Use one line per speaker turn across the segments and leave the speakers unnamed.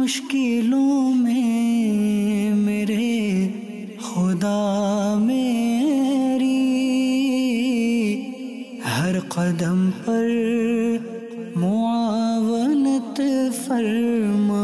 مشکلوں میں میرے خدا میری ہر قدم پر معاونت فرما۔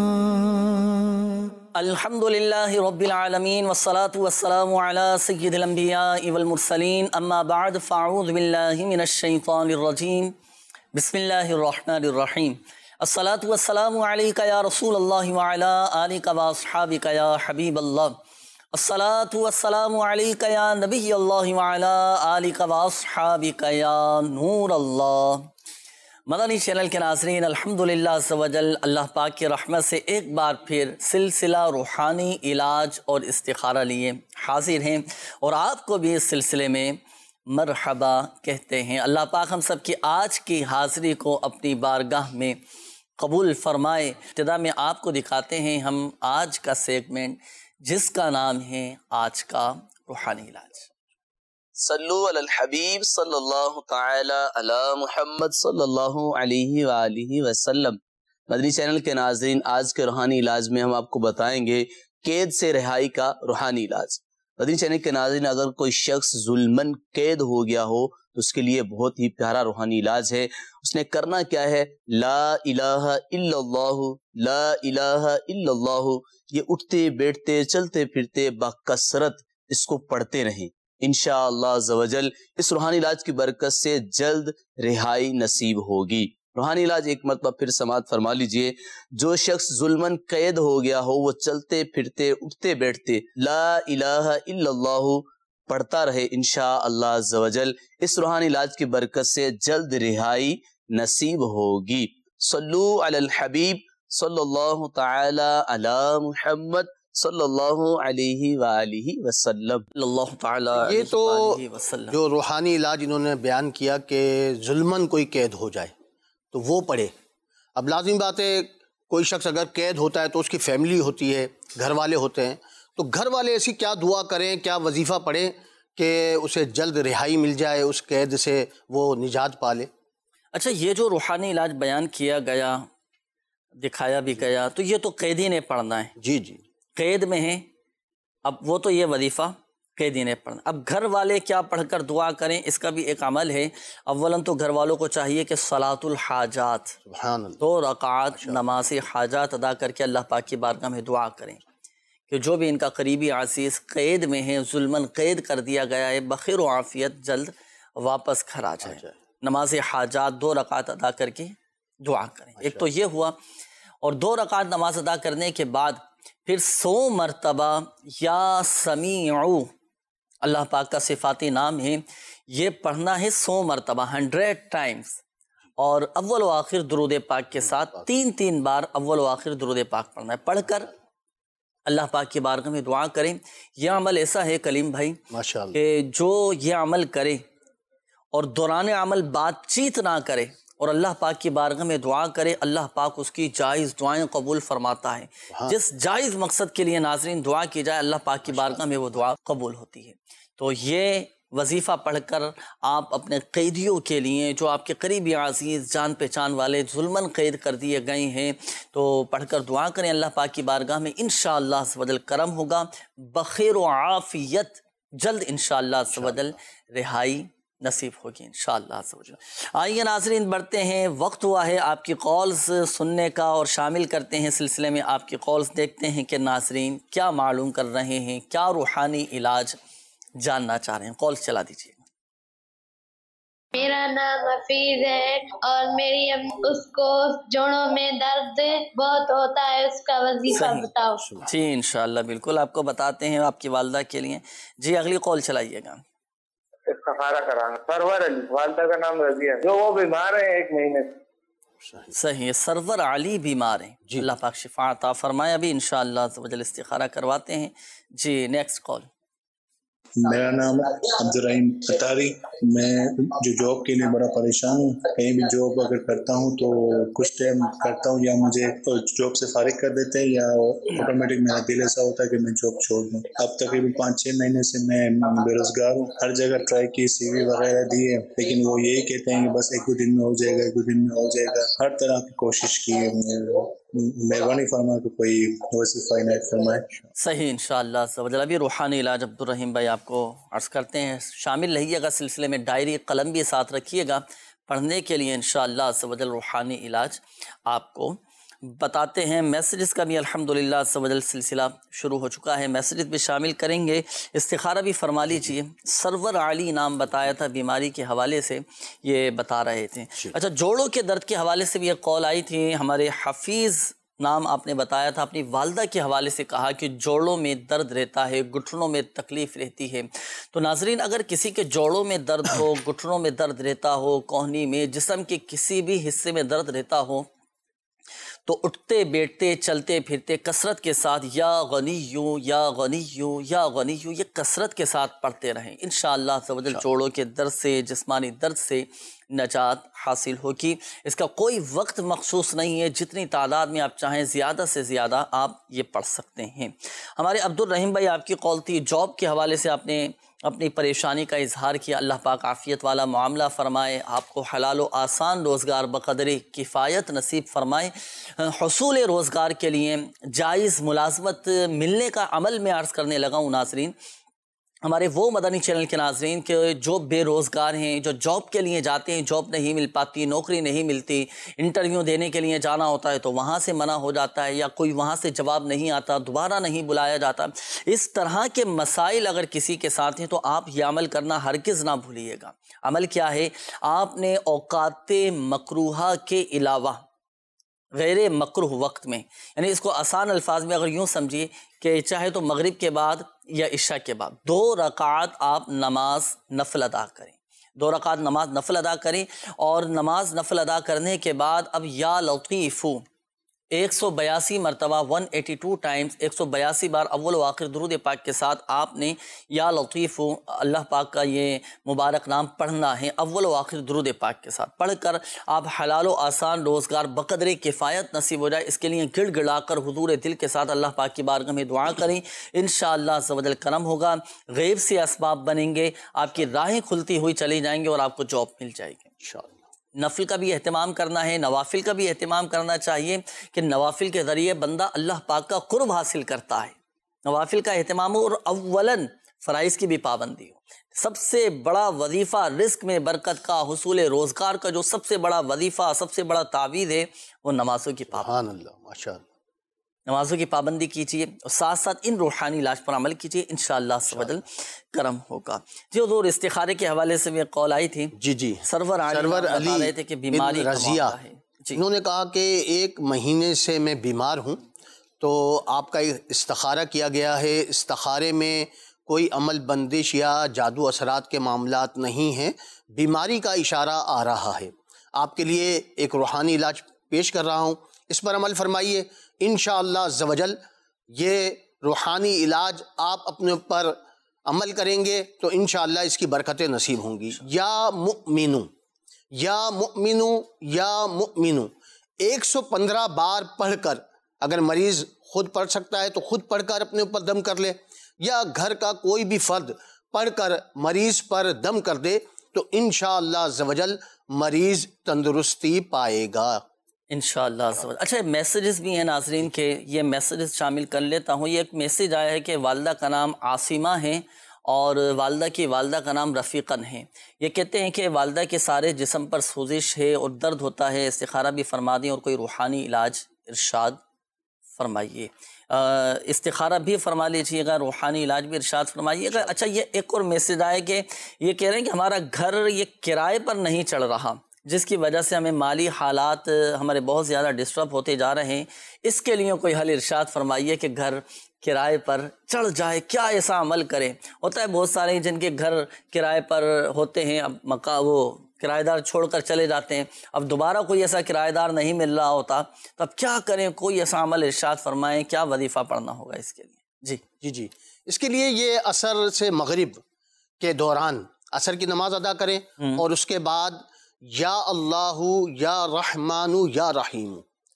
الحمدللہ رب العالمین والصلاة والسلام علی سید الانبیاء والمرسلین، اما بعد فاعوذ باللہ من الشیطان الرجیم، بسم اللہ الرحمن الرحیم۔ الصلاة والسلام علیکہ یا رسول اللہ وعلی آلک واصحابک یا حبیب اللہ۔ الصلاة والسلام علیکہ یا نبی اللہ وعلی آلک واصحابک یا نور اللہ۔ مدنی چینل کے ناظرین، الحمدللہ عز و جل اللہ پاک کی رحمت سے ایک بار پھر سلسلہ روحانی علاج اور استخارہ لیے حاضر ہیں، اور آپ کو بھی اس سلسلے میں مرحبا کہتے ہیں۔ اللہ پاک ہم سب کی آج کی حاضری کو اپنی بارگاہ میں قبول فرمائے۔ ابتدا میں آپ کو دکھاتے ہیں ہم آج کا سیگمنٹ، جس کا نام ہے آج کا روحانی علاج۔ صلو علی الحبیب صلی اللہ تعالی علی محمد صلی اللہ علیہ وآلہ وسلم۔ مدنی چینل کے ناظرین، آج کے روحانی علاج میں ہم آپ کو بتائیں گے قید سے رہائی کا روحانی علاج۔ مدنی چینل کے ناظرین، اگر کوئی شخص ظلماً قید ہو گیا ہو تو اس کے لیے بہت ہی پیارا روحانی علاج ہے۔ اس نے کرنا کیا ہے؟ لا الہ الا اللہ، لا الہ الا اللہ، یہ اٹھتے بیٹھتے چلتے پھرتے بکثرت اس کو پڑھتے رہیں۔ انشاءاللہ عز و جل اس روحانی علاج کی برکت سے جلد رہائی نصیب ہوگی۔ روحانی علاج ایک مرتبہ پھر سماعت فرما لیجئے۔ جو شخص ظلماً قید ہو گیا ہو، وہ چلتے پھرتے اٹھتے بیٹھتے لا الہ الا اللہ پڑھتا رہے، انشاءاللہ عز و جل اس روحانی علاج کی برکت سے جلد رہائی نصیب ہوگی۔ صلو علی الحبیب صلی اللہ تعالی علی محمد صلی اللہ علیہ وآلہ وسلم۔ اللہ تعالی
یہ تو
علیہ وسلم۔
جو روحانی علاج انہوں نے بیان کیا کہ ظلماً کوئی قید ہو جائے تو وہ پڑھے۔ اب لازمی بات ہے، کوئی شخص اگر قید ہوتا ہے تو اس کی فیملی ہوتی ہے، گھر والے ہوتے ہیں، تو گھر والے ایسی کیا دعا کریں، کیا وظیفہ پڑھیں کہ اسے جلد رہائی مل جائے، اس قید سے وہ نجات پا لے؟
اچھا، یہ جو روحانی علاج بیان کیا گیا، دکھایا بھی گیا، تو یہ تو قیدی نے پڑھنا ہے۔
جی جی،
قید میں ہیں، اب وہ تو یہ وظیفہ قیدی نے پڑھنا۔ اب گھر والے کیا پڑھ کر دعا کریں، اس کا بھی ایک عمل ہے۔ اولاً تو گھر والوں کو چاہیے کہ صلاۃ الحاجات،
سبحان اللہ،
2 رکعات نماز حاجات ادا کر کے اللہ پاک کی بارگاہ میں دعا کریں کہ جو بھی ان کا قریبی عزیز قید میں ہے، ظلماً قید کر دیا گیا ہے، بخیر و عافیت جلد واپس گھر آ جائے۔ نماز حاجات 2 رکعات ادا کر کے دعا کریں۔ ایک تو یہ ہوا، اور 2 رکعات نماز ادا کرنے کے بعد پھر 100 مرتبہ یا سمیعو، اللہ پاک کا صفاتی نام ہے، یہ پڑھنا ہے 100 مرتبہ، 100 ٹائمز، اور اول و آخر درود پاک کے ساتھ 3 بار اول و آخر درود پاک پڑھنا ہے۔ پڑھ کر اللہ پاک کی بارگاہ میں دعا کریں۔ یہ عمل ایسا ہے کلیم بھائی
ماشاءاللہ،
کہ جو یہ عمل کرے اور دوران عمل بات چیت نہ کرے اور اللہ پاک کی بارگاہ میں دعا کرے، اللہ پاک اس کی جائز دعائیں قبول فرماتا ہے۔ جس جائز مقصد کے لیے ناظرین دعا کی جائے، اللہ پاک کی بارگاہ میں وہ دعا قبول ہوتی ہے۔ تو یہ وظیفہ پڑھ کر آپ اپنے قیدیوں کے لیے، جو آپ کے قریبی عزیز جان پہچان والے ظلماً قید کر دیے گئے ہیں، تو پڑھ کر دعا کریں۔ اللہ پاک کی بارگاہ میں انشاءاللہ عز و جل کرم ہوگا، بخیر و عافیت جلد انشاءاللہ عز و جل رہائی نصیب ہوگی انشاءاللہ عز و جل۔ آئیے ناظرین بڑھتے ہیں، وقت ہوا ہے آپ کی کالز سننے کا، اور شامل کرتے ہیں سلسلے میں آپ کی کالز۔ دیکھتے ہیں کہ ناظرین کیا معلوم کر رہے ہیں، کیا روحانی علاج جاننا چاہ رہے ہیں۔ کالز چلا دیجیے۔
میرا نام حفیظ ہے اور میری اس کو جوڑوں میں درد بہت ہوتا ہے، اس کا وظیفہ بتاؤ۔
جی انشاءاللہ بالکل آپ کو بتاتے ہیں، آپ کی والدہ کے لیے۔ جی اگلی کال چلائیے گا۔
استخارہ کرانا۔ سرور علی، والدہ کا نام رضیہ ہے، جو وہ بیمار ہیں 1 مہینے سے۔
صحیح ہے، سرور علی بیمار ہیں، اللہ پاک شفا عطا فرمائے۔ ابھی انشاءاللہ عز و جل استخارہ کرواتے ہیں۔ جی نیکسٹ کال۔
میرا نام عبدالرحیم اتاری، میں جو جاب کے لیے بڑا پریشان ہوں۔ کہیں بھی جاب اگر کرتا ہوں تو کچھ ٹائم کرتا ہوں، یا مجھے جاب سے فارغ کر دیتے ہیں، یا آٹومیٹک میرا دل ایسا ہوتا ہے کہ میں جاب چھوڑ دوں۔ اب تقریباً 5-6 مہینے سے میں بے روزگار ہوں۔ ہر جگہ ٹرائی کی، سی وی وغیرہ دیے، لیکن وہ یہی کہتے ہیں کہ بس 1-2 دن میں ہو جائے گا، 1-2 دن میں ہو جائے گا۔ ہر طرح کی کوشش کی ہے، مہربانی فرما کہ کوئی وظیفہ عنایت فرمائے.
صحیح انشاءاللہ عز و جل. ابھی روحانی علاج عبدالرحیم بھائی آپ کو عرض کرتے ہیں، شامل رہیے گا سلسلے میں، ڈائری قلم بھی ساتھ رکھیے گا پڑھنے کے لیے انشاءاللہ عز و جل. روحانی علاج آپ کو بتاتے ہیں. میسیجز کا بھی الحمدللہ عز و جل سلسلہ شروع ہو چکا ہے، میسیجز بھی شامل کریں گے. استخارہ بھی فرما لیجئے. سرور علی نام بتایا تھا، بیماری کے حوالے سے یہ بتا رہے تھے. اچھا، جوڑوں کے درد کے حوالے سے بھی ایک قول آئی تھی. ہمارے حفیظ نام آپ نے بتایا تھا، اپنی والدہ کے حوالے سے کہا کہ جوڑوں میں درد رہتا ہے، گھٹنوں میں تکلیف رہتی ہے. تو ناظرین، اگر کسی کے جوڑوں میں درد ہو، گھٹنوں میں درد رہتا ہو، کوہنی میں، جسم کے کسی بھی حصے میں درد رہتا ہو، تو اٹھتے بیٹھتے چلتے پھرتے کثرت کے ساتھ یا غنیو یا غنیو یا غنیو یہ کثرت کے ساتھ پڑھتے رہیں. انشاءاللہ عز و جل جوڑوں کے درد سے، جسمانی درد سے نجات حاصل ہوگی. اس کا کوئی وقت مخصوص نہیں ہے، جتنی تعداد میں آپ چاہیں زیادہ سے زیادہ آپ یہ پڑھ سکتے ہیں. ہمارے عبدالرحیم بھائی آپ کی قول تھی، جاب کے حوالے سے آپ نے اپنی پریشانی کا اظہار کیا. اللہ پاک عافیت والا معاملہ فرمائے، آپ کو حلال و آسان روزگار بقدر کفایت نصیب فرمائے. حصول روزگار کے لیے جائز ملازمت ملنے کا عمل میں عرض کرنے لگا ہوں ناظرین. ہمارے وہ مدنی چینل کے ناظرین کہ جو بے روزگار ہیں، جو جاب کے لیے جاتے ہیں، جاب نہیں مل پاتی، نوکری نہیں ملتی، انٹرویو دینے کے لیے جانا ہوتا ہے تو وہاں سے منع ہو جاتا ہے، یا کوئی وہاں سے جواب نہیں آتا، دوبارہ نہیں بلایا جاتا. اس طرح کے مسائل اگر کسی کے ساتھ ہیں تو آپ یہ عمل کرنا ہرگز نہ بھولیے گا. عمل کیا ہے؟ آپ نے اوقات مکروہہ کے علاوہ غیر مکروہ وقت میں، یعنی اس کو آسان الفاظ میں اگر یوں سمجھیے کہ چاہے تو مغرب کے بعد یا عشاء کے بعد 2 رکعات آپ نماز نفل ادا کریں. 2 رکعات نماز نفل ادا کریں، اور نماز نفل ادا کرنے کے بعد اب یا لطیفو 182 مرتبہ 182 ٹائمز 182 بار اول و آخر درود پاک کے ساتھ آپ نے یا لطیفو اللہ پاک کا یہ مبارک نام پڑھنا ہے. اول و آخر درود پاک کے ساتھ پڑھ کر آپ حلال و آسان روزگار بقدر کفایت نصیب ہو جائے، اس کے لیے گڑ گڑا کر حضور دل کے ساتھ اللہ پاک کی بارگاہ میں دعا کریں. انشاءاللہ عز و جل کرم ہوگا، غیب سے اسباب بنیں گے، آپ کی راہیں کھلتی ہوئی چلی جائیں گے اور آپ کو جاب مل جائے گی انشاءاللہ. نفل کا بھی اہتمام کرنا ہے، نوافل کا بھی اہتمام کرنا چاہیے کہ نوافل کے ذریعے بندہ اللہ پاک کا قرب حاصل کرتا ہے. نوافل کا اہتمام ہو، اور اولاً فرائض کی بھی پابندی ہو. سب سے بڑا وظیفہ رزق میں برکت کا، حصول روزگار کا جو سب سے بڑا وظیفہ، سب سے بڑا تعویذ ہے، وہ نمازوں کی پابندی.
سبحان اللہ، ماشاءاللہ.
نمازوں کی پابندی کیجیے اور ساتھ ساتھ ان روحانی علاج پر عمل کیجیے، انشاءاللہ سبحان کرم ہوگا. جی حضور، استخارے کے حوالے سے بھی قول آئی تھی.
جی
سرور علی بتا رہے تھے کہ بیماری
رضیہ
ہے. جی،
انہوں نے کہا کہ 1 مہینے سے میں بیمار ہوں، تو آپ کا استخارہ کیا گیا ہے. استخارے میں کوئی عمل بندش یا جادو اثرات کے معاملات نہیں ہیں، بیماری کا اشارہ آ رہا ہے. آپ کے لیے ایک روحانی علاج پیش کر رہا ہوں، اس پر عمل فرمائیے. انشاءاللہ عز و جل یہ روحانی علاج آپ اپنے اوپر عمل کریں گے تو انشاءاللہ اس کی برکتیں نصیب ہوں گی. یا مؤمنو یا مؤمنو یا مؤمنو 115 بار پڑھ کر، اگر مریض خود پڑھ سکتا ہے تو خود پڑھ کر اپنے اوپر دم کر لے، یا گھر کا کوئی بھی فرد پڑھ کر مریض پر دم کر دے، تو انشاءاللہ عز و جل مریض تندرستی پائے گا
انشاءاللہ. اچھا، میسیجز بھی ہیں ناظرین کے، یہ میسیجز شامل کر لیتا ہوں. یہ ایک میسیج آیا ہے کہ والدہ کا نام عاصمہ ہے اور والدہ کی والدہ کا نام رفیقن ہے. یہ کہتے ہیں کہ والدہ کے سارے جسم پر سوزش ہے اور درد ہوتا ہے، استخارہ بھی فرما دیں اور کوئی روحانی علاج ارشاد فرمائیے. استخارہ بھی فرما لیجیے گا، روحانی علاج بھی ارشاد فرمائیے گا. اچھا، یہ ایک اور میسیج آیا کہ یہ کہہ رہے ہیں کہ ہمارا گھر یہ کرائے پر نہیں چڑھ رہا، جس کی وجہ سے ہمیں مالی حالات ہمارے بہت زیادہ ڈسٹرب ہوتے جا رہے ہیں، اس کے لیے کوئی حل ارشاد فرمائیے کہ گھر کرائے پر چڑھ جائے. کیا ایسا عمل کریں؟ ہوتا ہے بہت سارے جن کے گھر کرائے پر ہوتے ہیں، اب وہ کرایہ دار چھوڑ کر چلے جاتے ہیں، اب دوبارہ کوئی ایسا کرایہ دار نہیں مل رہا ہوتا، تو اب کیا کریں؟ کوئی ایسا عمل ارشاد فرمائیں، کیا وظیفہ پڑھنا ہوگا اس کے لیے؟
جی اس کے لیے یہ عصر سے مغرب کے دوران عصر کی نماز ادا کریں، اور اس کے بعد یا اللہ یا رحمان یا رحیم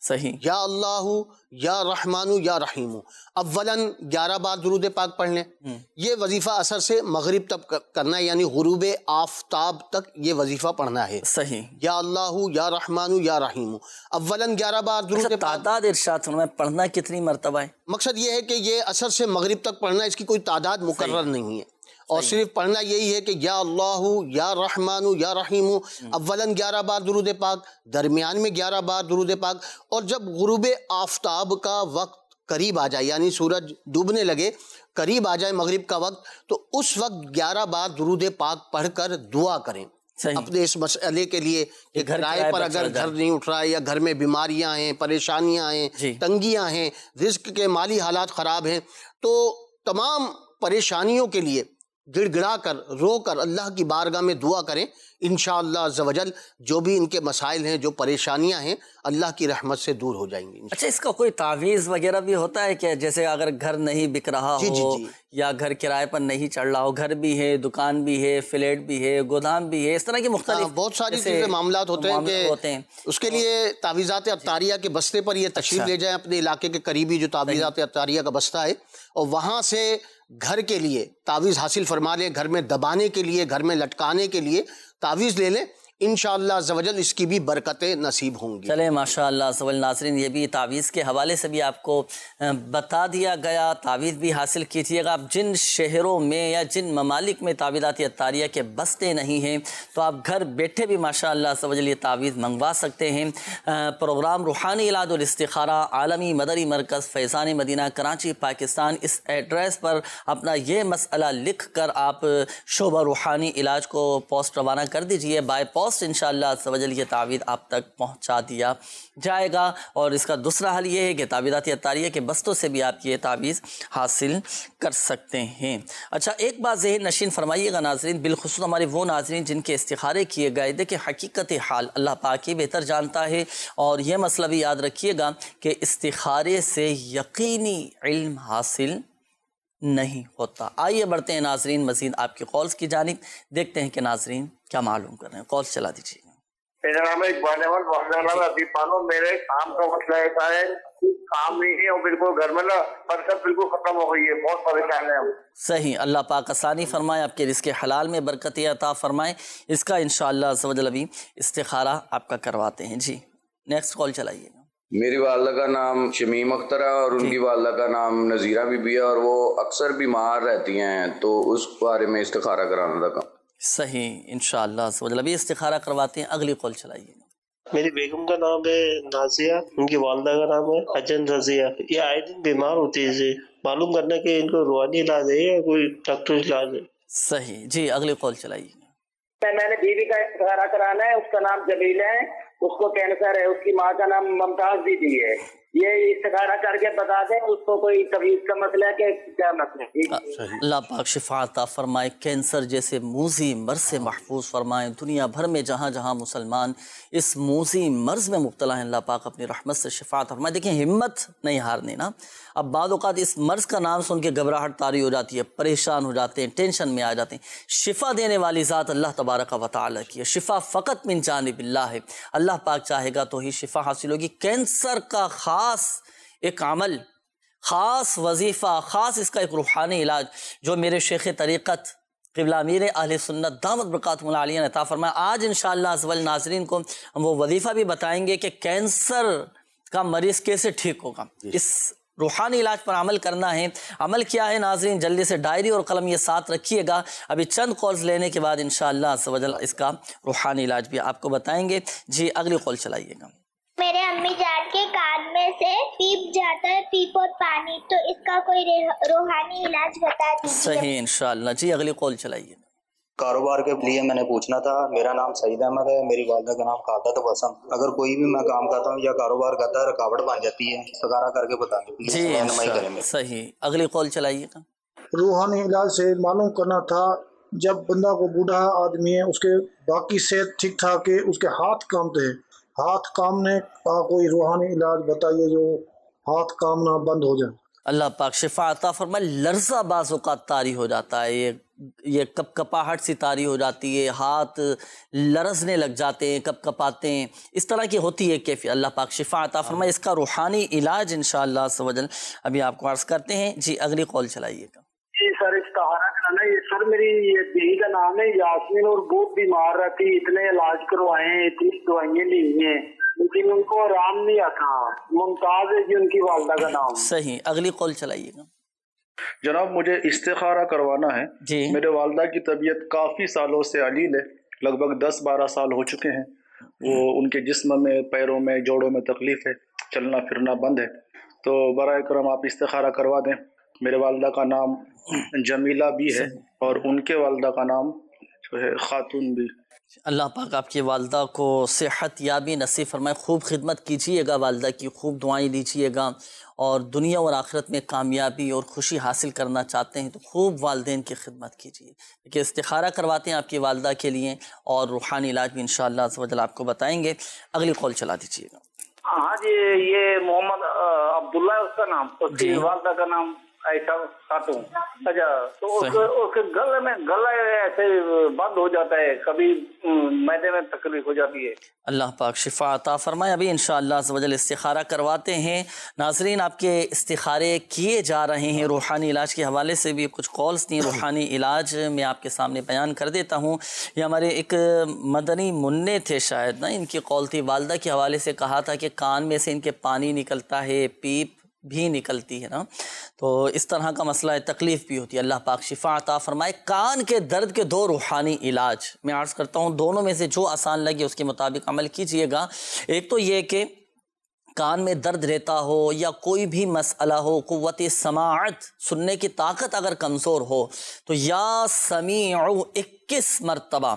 صحیح.
یا اللہ یا رحمان یا رحیم. اولاً 11 بار درود پاک پڑھ لیں. یہ وظیفہ اثر سے مغرب تک کرنا ہے، یعنی غروب آفتاب تک یہ وظیفہ پڑھنا ہے.
صحیح.
یا اللہ یا رحمان یا رحیم. اولاً 11 بار درود پاک.
تعداد ارشاد فرمائیں پڑھنا کتنی مرتبہ ہے؟
مقصد یہ ہے کہ یہ اثر سے مغرب تک پڑھنا، اس کی کوئی تعداد مقرر نہیں ہے، اور صرف پڑھنا یہی ہے کہ یا اللہ یا رحمان یا رحیم. اولاً 11 بار درود پاک، درمیان میں 11 بار درود پاک، اور جب غروب آفتاب کا وقت قریب آ جائے، یعنی سورج ڈوبنے لگے، قریب آ جائے مغرب کا وقت، تو اس وقت 11 بار درود پاک پڑھ کر دعا کریں اپنے اس مسئلے کے لیے کہ کرائے پر اگر گھر نہیں اٹھ رہا ہے، یا گھر میں بیماریاں ہیں، پریشانیاں ہیں، تنگیاں ہیں، رزق کے مالی حالات خراب ہیں، تو تمام پریشانیوں کے لیے گڑ گڑا کر رو کر اللہ کی بارگاہ میں دعا کریں. انشاءاللہ عز و جل جو بھی ان کے مسائل ہیں، جو پریشانیاں ہیں، اللہ کی رحمت سے دور ہو جائیں گی.
اچھا، اس کا کوئی تعویذ وغیرہ بھی ہوتا ہے کہ جیسے اگر گھر نہیں بک رہا ہو یا گھر کرائے پر نہیں چڑھ رہا ہو، گھر بھی ہے، دکان بھی ہے، فلیٹ بھی ہے، گودام بھی ہے، اس طرح کے مختلف
بہت ساری چیزیں معاملات ہوتے ہیں کہ اس کے لیے تعویذات عطاریہ کے بستے پر یہ تشریف لے جائیں اپنے علاقے کے قریبی جو تعویذات عطاریہ کا بستہ ہے، اور وہاں سے گھر کے لیے تعویذ حاصل فرما لیں. گھر میں دبانے کے لیے، گھر میں لٹکانے کے لیے تعویذ لے لیں، انشاءاللہ عز و جل اس کی بھی برکتیں نصیب ہوں گی.
چلے ماشاءاللہ. سوال ناظرین، یہ بھی تعویذ کے حوالے سے بھی آپ کو بتا دیا گیا، تعویذ بھی حاصل کیجیے گا. آپ جن شہروں میں یا جن ممالک میں تعویذات عطاریہ کے بستے نہیں ہیں، تو آپ گھر بیٹھے بھی ماشاءاللہ عز و جل یہ تعویذ منگوا سکتے ہیں. پروگرام روحانی علاج اور استخارہ، عالمی مدری مرکز، فیضان مدینہ، کراچی، پاکستان. اس ایڈریس پر اپنا یہ مسئلہ لکھ کر آپ شعبہ روحانی علاج کو پوسٹ روانہ کر دیجئے. بائی پوسٹ انشاءاللہ عز و جل یہ تعویذ آپ تک پہنچا دیا جائے گا. اور اس کا دوسرا حل یہ ہے کہ تعویذات عطاریہ کے بستوں سے بھی آپ یہ تعویذ حاصل کر سکتے ہیں. اچھا، ایک بات ذہن نشین فرمائیے گا ناظرین، بالخصوص ہمارے وہ ناظرین جن کے استخارے کیے گئے. دیکھیں، حقیقت حال اللہ پاک ہی بہتر جانتا ہے، اور یہ مسئلہ بھی یاد رکھیے گا کہ استخارے سے یقینی علم حاصل نہیں ہوتا. آئیے بڑھتے ہیں ناظرین مزید آپ کی کالز کی جانب، دیکھتے ہیں کہ ناظرین کیا معلوم کر رہے ہیں. کالز چلا دیجیے.
میرا نام ہے اقبال احمد، محمد نام عبدی پانو. میرے کام کا مسئلہ ایسا ہے، کام نہیں ہے، اور بالکل گھر میں نا برکت بالکل ختم ہو گئی ہے، بہت پریشان ہے ہم.
صحیح. اللہ پاک آسانی فرمائے، آپ کے رزق حلال میں برکت عطا فرمائے. اس کا انشاءاللہ عز و جل ابھی استخارہ آپ کا کرواتے ہیں. جی، نیکسٹ کال چلائیے.
میری والدہ کا نام شمیم اختر ہے، اور ان کی والدہ کا نام نذیرہ بی بی ہے، اور وہ اکثر بیمار رہتی ہیں، تو اس بارے میں استخارہ کرانا تھا.
صحیح. انشاءاللہ عز و جل ابھی استخارہ کرواتے ہیں. اگلی کال چلائیے.
میری بیگم کا نام ہے نازیہ، ان کی والدہ کا نام ہے اجن رضیہ. یہ آئے دن بیمار ہوتی ہے، معلوم کرنا کہ ان کو روحانی علاج ہے یا کوئی ڈاکٹر علاج ہے.
صحیح. جی، اگلی کال چلائیے.
میں نے بیوی کا استخارہ کرانا ہے، اس کا نام جمیل ہے، اس کو کینسر ہے، اس کی ماں کا نام ممتاز بی بی ہے. یہ استخارہ کر کے بتا دیں اس کو کوئی طبیعت کا مسئلہ ہے کہ کیا مسئلہ ہے.
اللہ پاک شفا عطا فرمائے، کینسر جیسے موذی مرض سے محفوظ فرمائے. دنیا بھر میں جہاں جہاں مسلمان اس موذی مرض میں مبتلا ہیں، اللہ پاک اپنی رحمت سے شفا عطا فرمائے. دیکھیں، ہمت نہیں ہارنے نا. اب بعض اوقات اس مرض کا نام سن کے گھبراہٹ طاری ہو جاتی ہے، پریشان ہو جاتے ہیں، ٹینشن میں آ جاتے ہیں. شفا دینے والی ذات اللہ تبارک و تعالیٰ کی ہے. شفا فقط من جانب اللہ ہے. اللہ پاک چاہے گا تو ہی شفا حاصل ہوگی. کینسر کا خاص ایک عمل، خاص وظیفہ، خاص اس کا ایک روحانی علاج جو میرے شیخ طریقت قبلہ امیر اہل سنت دامت برکاتہم العالیہ نے عطا فرمایا. آج انشاءاللہ عز و جل ناظرین کو ہم وہ وظیفہ بھی بتائیں گے کہ کینسر کا مریض کیسے ٹھیک ہوگا. اس روحانی علاج پر عمل کرنا ہے. عمل کیا ہے ناظرین؟ جلدی سے ڈائری اور قلم یہ ساتھ رکھیے گا. ابھی چند کالز لینے کے بعد انشاءاللہ عز و جل اس کا روحانی علاج بھی آپ کو بتائیں گے. جی، اگلی کال چلائیے گا.
میرے امی جان کے کان میں سے پیپ جاتا ہے، پیپ اور پانی، تو اس کا کوئی روحانی علاج بتا دیجیے.
صحیح. انشاءاللہ. جی، اگلی کال چلائیے.
کاروبار کے لیے میں نے پوچھنا تھا. میرا نام سعید احمد ہے، میری والدہ کا نام قادت وسم. اگر کوئی بھی میں کام کرتا ہوں یا کاروبار کرتا ہے رکاوٹ بن جاتی ہے، استخارہ کر کے بتا دیں.
جی صحیح. اگلی کال چلائیے گا.
روحانی علاج سے معلوم کرنا تھا، جب بندہ کو بوڑھا آدمی ہے، اس کے باقی صحت ٹھیک ٹھاک ہے، اس کے ہاتھ کامتے ہیں، ہاتھ کامنے کا کوئی روحانی علاج بتائیے جو ہاتھ کامنا بند ہو جائے.
اللہ پاک شفا عطا فرمائے. لرزہ بعض اوقات طاری ہو جاتا ہے، یہ یہ کپ کپاہٹ سی طاری ہو جاتی ہے، ہاتھ لرزنے لگ جاتے ہیں، کپ کپاتے ہیں، اس طرح کی ہوتی ہے کیفیت، اللہ پاک شفا عطا فرمائے۔ اس کا روحانی علاج انشاءاللہ عز و جل ابھی آپ کو عرض کرتے ہیں۔ جی اگلی کال چلائیے گا۔
جی سر، استخارہ کرانا ہے سر، میری یہ بیوی کا نام ہے یاسمین اور بہت بیمار رہتی، اتنے علاج کروائے ہیں، اتنی دوائیں لی ہیں لیکن ان کو آرام نہیں آتا۔ ممتاز ہے جی ان کی والدہ کا نام۔
صحیح، اگلی کال چلائیے گا۔
جناب مجھے استخارہ کروانا ہے۔
جی
میرے والدہ کی طبیعت کافی سالوں سے علیل ہے، لگ بھگ 10-12 سال ہو چکے ہیں۔ وہ ان کے جسم میں، پیروں میں، جوڑوں میں تکلیف ہے، چلنا پھرنا بند ہے، تو برائے کرم آپ استخارہ کروا دیں۔ میرے والدہ کا نام جمیلہ بھی ہے اور ان کے والدہ کا نام جو ہے خاتون بھی۔
اللہ پاک آپ کی والدہ کو صحت یابی نصیب فرمائے، خوب خدمت کیجیے گا والدہ کی، خوب دعائیں دیجیے گا، اور دنیا اور آخرت میں کامیابی اور خوشی حاصل کرنا چاہتے ہیں تو خوب والدین کی خدمت کیجیے، کہ استخارہ کرواتے ہیں آپ کی والدہ کے لیے، اور روحانی علاج بھی انشاءاللہ عز و جل آپ کو بتائیں گے۔ اگلی کال چلا دیجیے گا۔
ہاں جی، یہ محمد عبداللہ اس کا نام، اس کی والدہ کا نام عائشہ خاتون۔ اچھا، تو اس کے گلے میں گلا ایسے بند ہو جاتا ہے، کبھی معدے میں تکلیف ہو جاتی ہے۔
اللہ پاک شفا عطا فرمائے۔ ابھی انشاءاللہ عز و جل استخارہ کرواتے ہیں۔ ناظرین، آپ کے استخارے کیے جا رہے ہیں، روحانی علاج کے حوالے سے بھی کچھ کالز تھیں، روحانی علاج میں آپ کے سامنے بیان کر دیتا ہوں۔ یہ ہمارے ایک مدنی منع تھے شاید نا، ان کی کال تھی، والدہ کے حوالے سے کہا تھا کہ کان میں سے ان کے پانی نکلتا ہے، پیپ بھی نکلتی ہے نا، تو اس طرح کا مسئلہ ہے، تکلیف بھی ہوتی ہے۔ اللہ پاک شفا عطا فرمائے۔ کان کے درد کے 2 روحانی علاج میں عرض کرتا ہوں، دونوں میں سے جو آسان لگے اس کے مطابق عمل کیجئے گا۔ ایک تو یہ کہ کان میں درد رہتا ہو یا کوئی بھی مسئلہ ہو، قوت سماعت، سننے کی طاقت اگر کمزور ہو تو یا سمیع 21 مرتبہ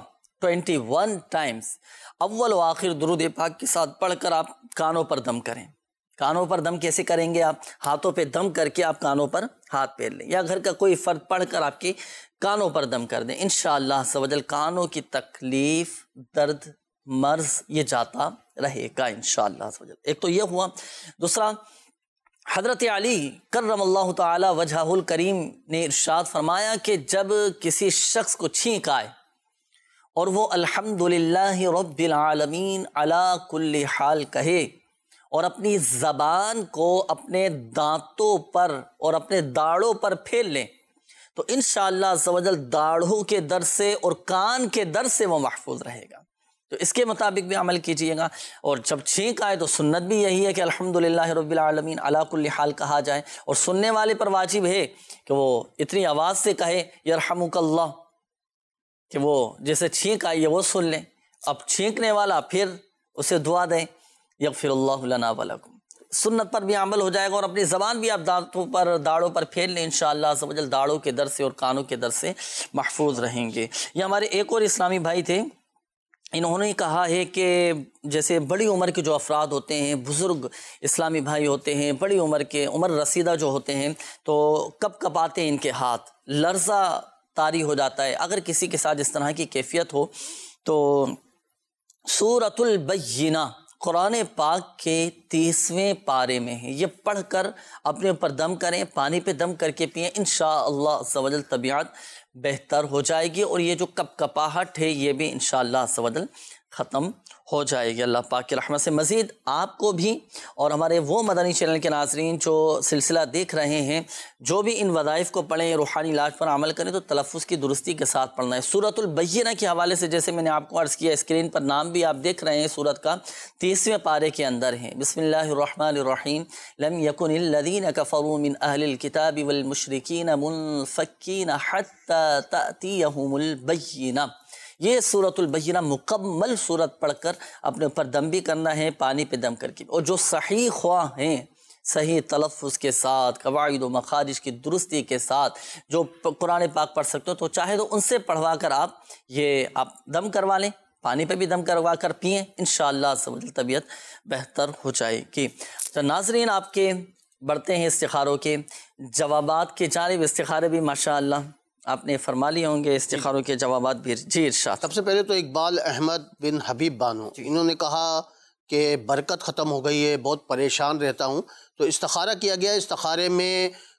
21 ٹائمز اول و آخر درود پاک کے ساتھ پڑھ کر آپ کانوں پر دم کریں۔ کانوں پر دم کیسے کریں گے؟ آپ ہاتھوں پہ دم کر کے آپ کانوں پر ہاتھ پھیر لیں، یا گھر کا کوئی فرد پڑھ کر آپ کی کانوں پر دم کر دیں۔ انشاءاللہ عز و جل کانوں کی تکلیف، درد، مرض یہ جاتا رہے گا انشاءاللہ عز و جل۔ ایک تو یہ ہوا۔ دوسرا، حضرت علی کرم اللہ تعالی وجہہ الکریم نے ارشاد فرمایا کہ جب کسی شخص کو چھینک آئے اور وہ الحمدللہ رب العالمین علی کل حال کہے، اور اپنی زبان کو اپنے دانتوں پر اور اپنے داڑوں پر پھیر لیں، تو انشاءاللہ عز و جل داڑھوں کے درد سے اور کان کے درد سے وہ محفوظ رہے گا۔ تو اس کے مطابق بھی عمل کیجئے گا۔ اور جب چھینک آئے تو سنت بھی یہی ہے کہ الحمدللہ رب العالمین علی کل حال کہا جائے، اور سننے والے پر واجب ہے کہ وہ اتنی آواز سے کہے یرحمک اللہ، کہ وہ جیسے چھینک آئی ہے وہ سن لیں۔ اب چھینکنے والا پھر اسے دعا دیں یغفر اللہ لنا ولکم، سنت پر بھی عمل ہو جائے گا، اور اپنی زبان بھی آپ دانتوں پر، داڑوں پر پھیر لیں، انشاءاللہ عز و جل داڑوں کے درد سے اور کانوں کے درد سے محفوظ رہیں گے۔ یہ ہمارے ایک اور اسلامی بھائی تھے، انہوں نے کہا ہے کہ جیسے بڑی عمر کے جو افراد ہوتے ہیں، بزرگ اسلامی بھائی ہوتے ہیں، بڑی عمر کے، عمر رسیدہ جو ہوتے ہیں، تو کپ کپاتے ہیں ان کے ہاتھ، لرزہ طاری ہو جاتا ہے۔ اگر کسی کے ساتھ اس طرح کی کیفیت ہو تو سورۃ البینہ قرآن پاک کے 30ویں پارے میں ہے، یہ پڑھ کر اپنے اوپر دم کریں، پانی پہ دم کر کے پئیں، انشاءاللہ عز و جل طبیعت بہتر ہو جائے گی، اور یہ جو کپ کپاہٹ ہے یہ بھی انشاءاللہ عز و جل ختم ہو جائے گی اللہ پاک کی رحمت سے۔ مزید آپ کو بھی اور ہمارے وہ مدنی چینل کے ناظرین جو سلسلہ دیکھ رہے ہیں، جو بھی ان وظائف کو پڑھیں، روحانی علاج پر عمل کریں، تو تلفظ کی درستی کے ساتھ پڑھنا ہے۔ سورۃ البینہ کے حوالے سے جیسے میں نے آپ کو عرض کیا، اسکرین پر نام بھی آپ دیکھ رہے ہیں، سورت کا 30ویں پارے کے اندر ہے۔ بسم اللہ الرحمن الرحیم، لم یکن الذین کفروا من اہل الکتاب والمشرکین منفکین حتی تأتیہم البینہ۔ یہ سورۃ البینہ مکمل سورت پڑھ کر اپنے اوپر دم بھی کرنا ہے، پانی پہ دم کر کے، اور جو صحیح خواہ ہیں، صحیح تلفظ کے ساتھ، قواعد و مخارج کی درستی کے ساتھ، جو قرآن پاک پڑھ سکتے ہو تو چاہے تو ان سے پڑھوا کر آپ دم کروا لیں، پانی پہ بھی دم کروا کر پئیں، انشاءاللہ طبیعت بہتر ہو جائے گی۔ تو ناظرین، آپ کے بڑھتے ہیں استخاروں کے جوابات کی جانب۔ استخارے بھی ماشاءاللہ آپ نے فرما لیے ہوں گے، استخاروں کے جوابات بھی۔ جی ارشاد۔
سب سے پہلے تو اقبال احمد بن حبیب بانو، انہوں نے کہا کہ برکت ختم ہو گئی ہے، بہت پریشان رہتا ہوں، تو استخارہ کیا گیا۔ استخارے میں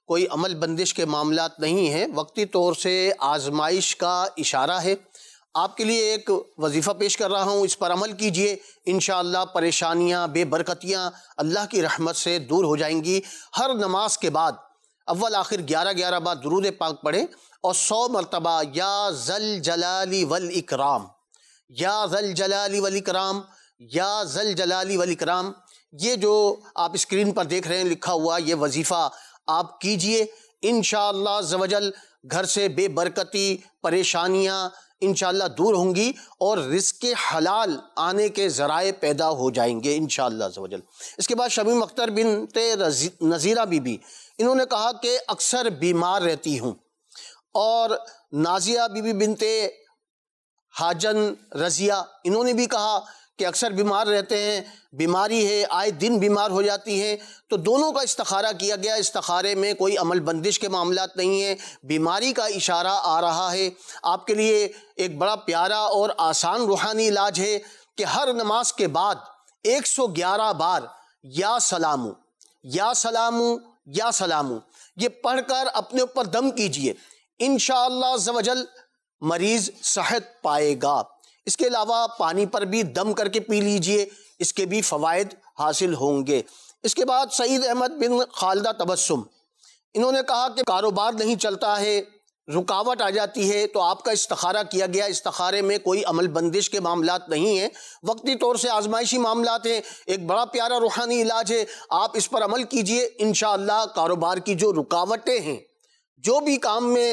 کوئی عمل بندش کے معاملات نہیں ہیں، وقتی طور سے آزمائش کا اشارہ ہے۔ آپ کے لیے ایک وظیفہ پیش کر رہا ہوں، اس پر عمل کیجئے، انشاءاللہ پریشانیاں، بے برکتیاں اللہ کی رحمت سے دور ہو جائیں گی۔ ہر نماز کے بعد اول آخر 11 بار درود پاک پڑھیں اور 100 مرتبہ یا ذل جلال والاکرام، یا ذل جلال والاکرام، یا ذل جلال والاکرام، یہ جو آپ اسکرین پر دیکھ رہے ہیں لکھا ہوا یہ وظیفہ آپ کیجئے، انشاءاللہ عز و جل گھر سے بے برکتی، پریشانیاں انشاءاللہ دور ہوں گی اور رزق حلال آنے کے ذرائع پیدا ہو جائیں گے انشاءاللہ عز و جل۔ اس کے بعد شمیم اختر بنت نذیرہ بی بی، انہوں نے کہا کہ اکثر بیمار رہتی ہوں، اور نازیہ بی بی بنت حاجن رضیہ، انہوں نے بھی کہا کہ اکثر بیمار رہتے ہیں، بیماری ہے، آئے دن بیمار ہو جاتی ہیں، تو دونوں کا استخارہ کیا گیا۔ استخارے میں کوئی عمل بندش کے معاملات نہیں ہیں، بیماری کا اشارہ آ رہا ہے۔ آپ کے لیے ایک بڑا پیارا اور آسان روحانی علاج ہے کہ ہر نماز کے بعد 111 بار یا سلامو، یا سلامو، یا سلامو یہ پڑھ کر اپنے اوپر دم کیجئے، انشاءاللہ عز و جل مریض صحت پائے گا۔ اس کے علاوہ پانی پر بھی دم کر کے پی لیجئے، اس کے بھی فوائد حاصل ہوں گے۔ اس کے بعد سعید احمد بن خالدہ تبسم، انہوں نے کہا کہ کاروبار نہیں چلتا ہے، رکاوٹ آ جاتی ہے، تو آپ کا استخارہ کیا گیا۔ استخارے میں کوئی عمل بندش کے معاملات نہیں ہیں، وقتی طور سے آزمائشی معاملات ہیں، ایک بڑا پیارا روحانی علاج ہے، آپ اس پر عمل کیجئے، انشاءاللہ کاروبار کی جو رکاوٹیں ہیں، جو بھی کام میں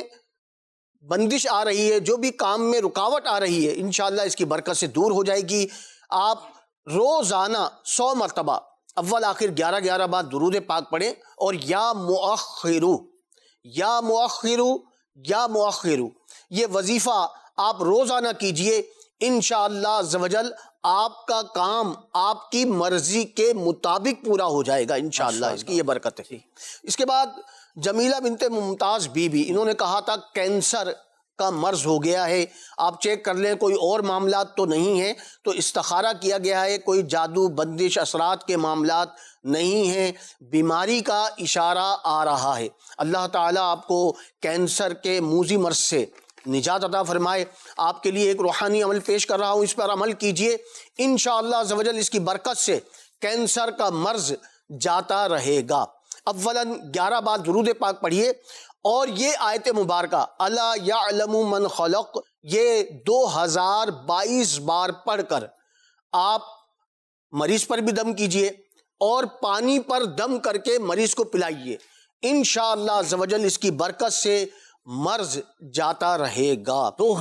بندش آ رہی ہے، جو بھی کام میں رکاوٹ آ رہی ہے، انشاءاللہ اس کی برکت سے دور ہو جائے گی۔ آپ روزانہ 100 مرتبہ اول آخر 11 بار درود پاک پڑھیں، اور یا مؤخرو، یا مؤخرو، یا مؤخرو یہ وظیفہ آپ روزانہ کیجئے، انشاءاللہ عز و جل آپ کا کام آپ کی مرضی کے مطابق پورا ہو جائے گا انشاءاللہ، اس کی یہ برکت ہے۔ اس کے بعد جمیلہ بنت ممتاز بی بی، انہوں نے کہا تھا کینسر کا مرض ہو گیا ہے، آپ چیک کر لیں کوئی اور معاملات تو نہیں ہیں، تو استخارہ کیا گیا ہے، کوئی جادو بندش اثرات کے معاملات نہیں ہیں، بیماری کا اشارہ آ رہا ہے۔ اللہ تعالیٰ آپ کو کینسر کے موذی مرض سے نجات عطا فرمائے۔ آپ کے لیے ایک روحانی عمل پیش کر رہا ہوں، اس پر عمل کیجئے، انشاءاللہ عز و جل اس کی برکت سے کینسر کا مرض جاتا رہے گا۔ اولاً 11 بار درود پاک پڑھیے، اور یہ آیت مبارکہ الا یعلم من خلق یہ 2022 بار پڑھ کر آپ مریض پر بھی دم کیجئے اور پانی پر دم کر کے مریض کو پلائیے، انشاءاللہ عز و جل اس کی برکت سے مرض جاتا رہے گا۔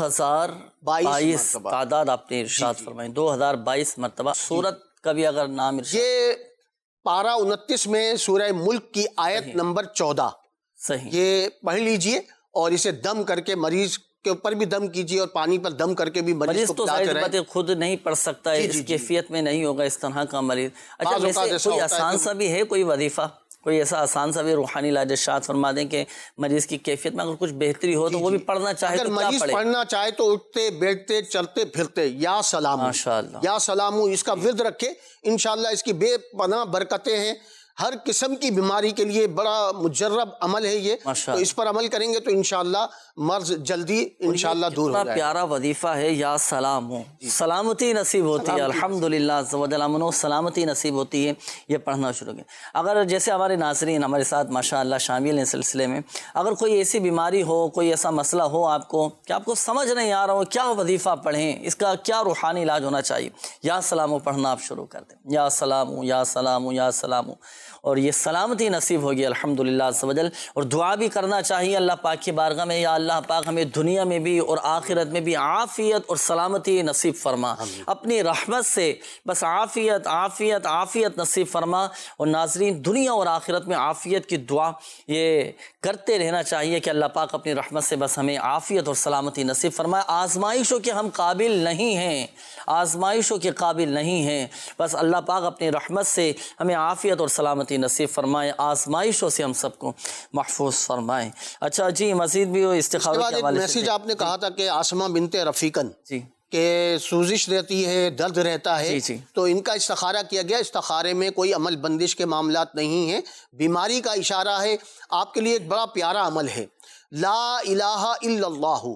2022 تعداد آپ نے ارشاد فرمائیں، 2022 مرتبہ۔ سورت کا بھی اگر نام ارشاد،
یہ پارہ 29 میں سورہ ملک کی آیت نمبر 14
صحیح،
یہ پڑھ لیجئے، اور اسے دم کر کے مریض کے اوپر بھی دم کیجئے اور پانی پر دم کر کے بھی مریض کو پلاتے رہیں۔
مریض تو خود نہیں پڑھ سکتا ہے، اس کیفیت میں نہیں ہوگا اس طرح کا مریض۔ اچھا ویسے کوئی آسان سا بھی ہے کوئی وظیفہ، کوئی ایسا آسان سا بھی روحانی علاج ارشاد فرما دیں کہ مریض کی کیفیت میں اگر کچھ بہتری ہو تو وہ بھی پڑھنا چاہے تو کیا پڑھے؟
اگر مریض پڑھنا چاہے تو اٹھتے بیٹھتے چلتے پھرتے یا سلامو، یا سلامو اس کا ورد رکھے، انشاءاللہ اس کی بے پناہ برکتیں ہیں۔ ہر قسم کی بیماری کے لیے بڑا مجرب عمل ہے یہ، تو اس پر عمل کریں گے تو انشاءاللہ مرض جلدی انشاءاللہ دور ہو جائے گا۔
پیارا وظیفہ ہے یا سلامو، سلامتی نصیب ہوتی ہے الحمدللہ عز و جل، امن و سلامتی نصیب ہوتی ہے، یہ پڑھنا شروع کریں۔ اگر جیسے ہمارے ناظرین ہمارے ساتھ ماشاءاللہ شامل ہیں سلسلے میں، اگر کوئی ایسی بیماری ہو، کوئی ایسا مسئلہ ہو آپ کو کہ آپ کو سمجھ نہیں آ رہا ہو کیا وظیفہ پڑھیں، اس کا کیا روحانی علاج ہونا چاہیے، یا سلامو پڑھنا آپ شروع کر دیں، یا سلامو، یا سلامو، یا سلامو، اور یہ سلامتی نصیب ہوگی الحمدللہ عز و جل۔ اور دعا بھی کرنا چاہیے اللہ پاک کی بارگاہ میں، یا اللہ پاک ہمیں دنیا میں بھی اور آخرت میں بھی عافیت اور سلامتی نصیب فرما، اپنی رحمت سے بس عافیت عافیت عافیت نصیب فرما۔ اور ناظرین دنیا اور آخرت میں عافیت کی دعا یہ کرتے رہنا چاہیے کہ اللہ پاک اپنی رحمت سے بس ہمیں عافیت اور سلامتی نصیب فرمائے۔ آزمائشوں کے ہم قابل نہیں ہیں، آزمائشوں کے قابل نہیں ہیں، بس اللہ پاک اپنی رحمت سے ہمیں عافیت اور سلامتی نصیب فرمائے، آزمائشوں سے ہم سب کو محفوظ فرمائے۔ اچھا جی، مزید بھی استخارہ کے حوالے سے
میسیج آپ نے کہا تھا کہ آسمہ بنت رفیقن، کہ سوزش رہتی ہے، درد رہتا ہے، تو ان کا استخارہ کیا گیا. استخارے میں کوئی عمل بندش کے معاملات نہیں ہیں، بیماری کا اشارہ ہے. آپ کے لیے ایک بڑا پیارا عمل ہے، لا الہ الا اللہ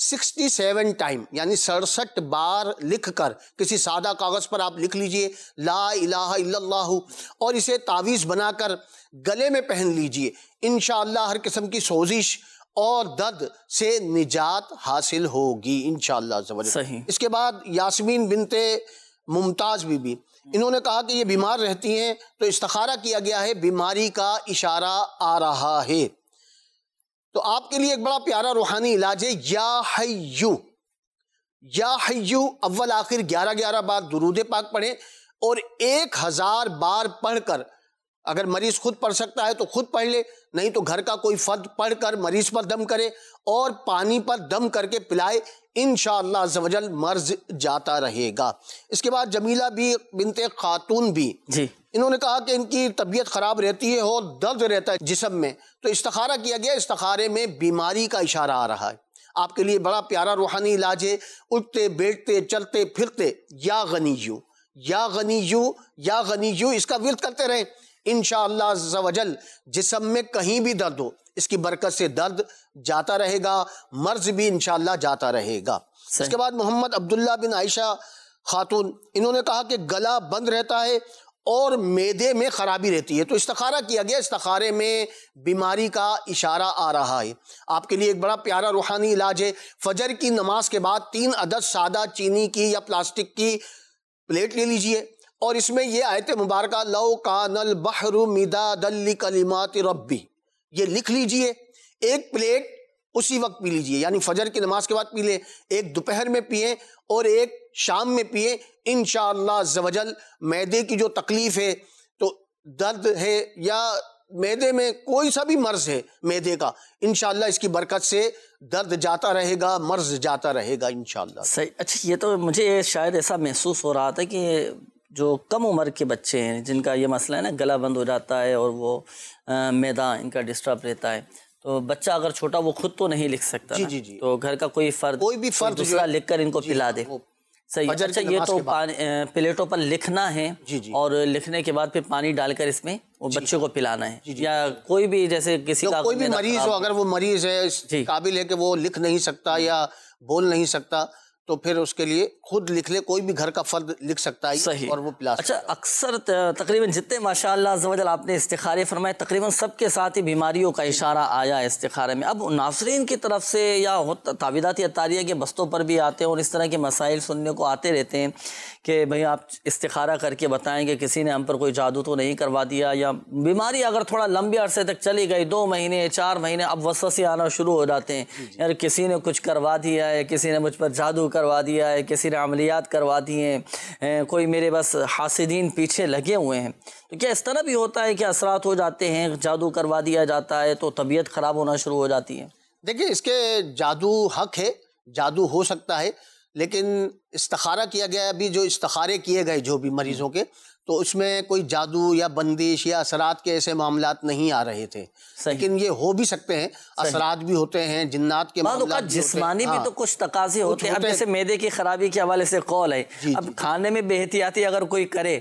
67 ٹائم یعنی 67 بار لکھ کر کسی سادہ کاغذ پر آپ لکھ لیجئے لا الہ الا اللہ، اور اسے تعویذ بنا کر گلے میں پہن لیجئے. انشاءاللہ ہر قسم کی سوزش اور درد سے نجات حاصل ہوگی انشاءاللہ.
صحیح.
اس کے بعد یاسمین بنت ممتاز بی بی، انہوں نے کہا کہ یہ بیمار رہتی ہیں تو استخارہ کیا گیا ہے، بیماری کا اشارہ آ رہا ہے. تو آپ کے لیے ایک بڑا پیارا روحانی علاج ہے، یا حیو. یا حیو اول آخر 11 بار درود پاک پڑھیں، اور 1000 بار پڑھ کر، اگر مریض خود پڑھ سکتا ہے تو خود پڑھ لے، نہیں تو گھر کا کوئی فرد پڑھ کر مریض پر دم کرے اور پانی پر دم کر کے پلائے، انشاءاللہ عز و جل مرض جاتا رہے گا. اس کے بعد جمیلہ بھی بنت خاتون بھی، انہوں نے کہا کہ ان کی طبیعت خراب رہتی ہے اور درد رہتا ہے جسم میں، تو استخارہ کیا گیا. استخارے میں بیماری کا اشارہ آ رہا ہے. آپ کے لیے بڑا پیارا روحانی علاج ہے، اٹھتے بیٹھتے چلتے پھرتے یا غنیو یا غنیو یا غنیو اس کا ورد کرتے رہیں، انشاءاللہ عز و جل جسم میں کہیں بھی درد ہو اس کی برکت سے درد جاتا رہے گا، مرض بھی انشاءاللہ جاتا رہے گا. اس کے بعد محمد عبداللہ بن عائشہ خاتون، انہوں نے کہا کہ گلا بند رہتا ہے اور معدے میں خرابی رہتی ہے، تو استخارہ کیا گیا. استخارے میں بیماری کا اشارہ آ رہا ہے. آپ کے لیے ایک بڑا پیارا روحانی علاج ہے، فجر کی نماز کے بعد 3 عدد سادہ چینی کی یا پلاسٹک کی پلیٹ لے لیجئے، اور اس میں یہ آیت مبارکہ لو کان البحر مدادا لکلمات ربی یہ لکھ لیجئے. ایک پلیٹ اسی وقت پی لیجئے، یعنی فجر کی نماز کے بعد پی لیں، ایک دوپہر میں پئیں اور ایک شام میں پئیں. انشاءاللہ عز و جل معدے کی جو تکلیف ہے، تو درد ہے یا معدے میں کوئی سا بھی مرض ہے معدے کا، انشاءاللہ اس کی برکت سے درد جاتا رہے گا، مرض جاتا رہے گا انشاءاللہ.
صحیح. اچھا، یہ تو مجھے شاید ایسا محسوس ہو رہا تھا کہ جو کم عمر کے بچے ہیں جن کا یہ مسئلہ ہے نا، گلا بند ہو جاتا ہے اور وہ معدہ ان کا ڈسٹرب رہتا ہے، تو بچہ اگر چھوٹا وہ خود تو نہیں لکھ سکتا، تو گھر کا کوئی بھی فرد دوسرا لکھ کر ان کو پلا دے. صحیح. اچھا، یہ تو پلیٹوں پر لکھنا ہے اور لکھنے کے بعد پھر پانی ڈال کر اس میں وہ بچے کو پلانا ہے، یا کوئی بھی جیسے کسی کا
کوئی بھی مریض ہو، اگر وہ مریض ہے قابل ہے کہ وہ لکھ نہیں سکتا یا بول نہیں سکتا، تو پھر اس کے لیے خود لکھ لے، کوئی بھی گھر کا فرد لکھ سکتا ہے اور وہ پلا سکتا ہے.
اچھا، اکثر تقریباً جتنے ماشاءاللہ عز و جل آپ نے استخارے فرمائے، تقریباً سب کے ساتھ ہی بیماریوں کا اشارہ آیا استخارے میں. اب ناظرین کی طرف سے یا تعویذات عطاریہ کے بستوں پر بھی آتے ہیں اور اس طرح کے مسائل سننے کو آتے رہتے ہیں کہ بھئی آپ استخارہ کر کے بتائیں کہ کسی نے ہم پر کوئی جادو تو نہیں کروا دیا، یا بیماری اگر تھوڑا لمبے عرصے تک چلی گئی، 2 مہینے 4 مہینے، اب وسوسے آنا شروع ہو جاتے ہیں، یار کسی نے کچھ کروا دیا ہے، کسی نے مجھ پر جادو کروا دیا ہے، کسی نے عملیات کروا دی ہیں، کوئی میرے بس حاسدین پیچھے لگے ہوئے ہیں. تو کیا اس طرح بھی ہوتا ہے کہ اثرات ہو جاتے ہیں، جادو کروا دیا جاتا ہے تو طبیعت خراب ہونا شروع ہو جاتی ہے؟
دیکھیں، اس کے جادو حق ہے، جادو ہو سکتا ہے، لیکن استخارہ کیا گیا. ابھی جو استخارے کیے گئے جو بھی مریضوں کے، تو اس میں کوئی جادو یا بندش یا اثرات کے ایسے معاملات نہیں آ رہے تھے. لیکن یہ ہو بھی سکتے ہیں، اثرات بھی ہوتے ہیں، جنات کے معاملات بھی
جسمانی بھی تو کچھ تقاضے ہوتے ہیں. اب جیسے معدے کی خرابی کے حوالے سے قول ہے، اب کھانے میں بے احتیاطی اگر کوئی کرے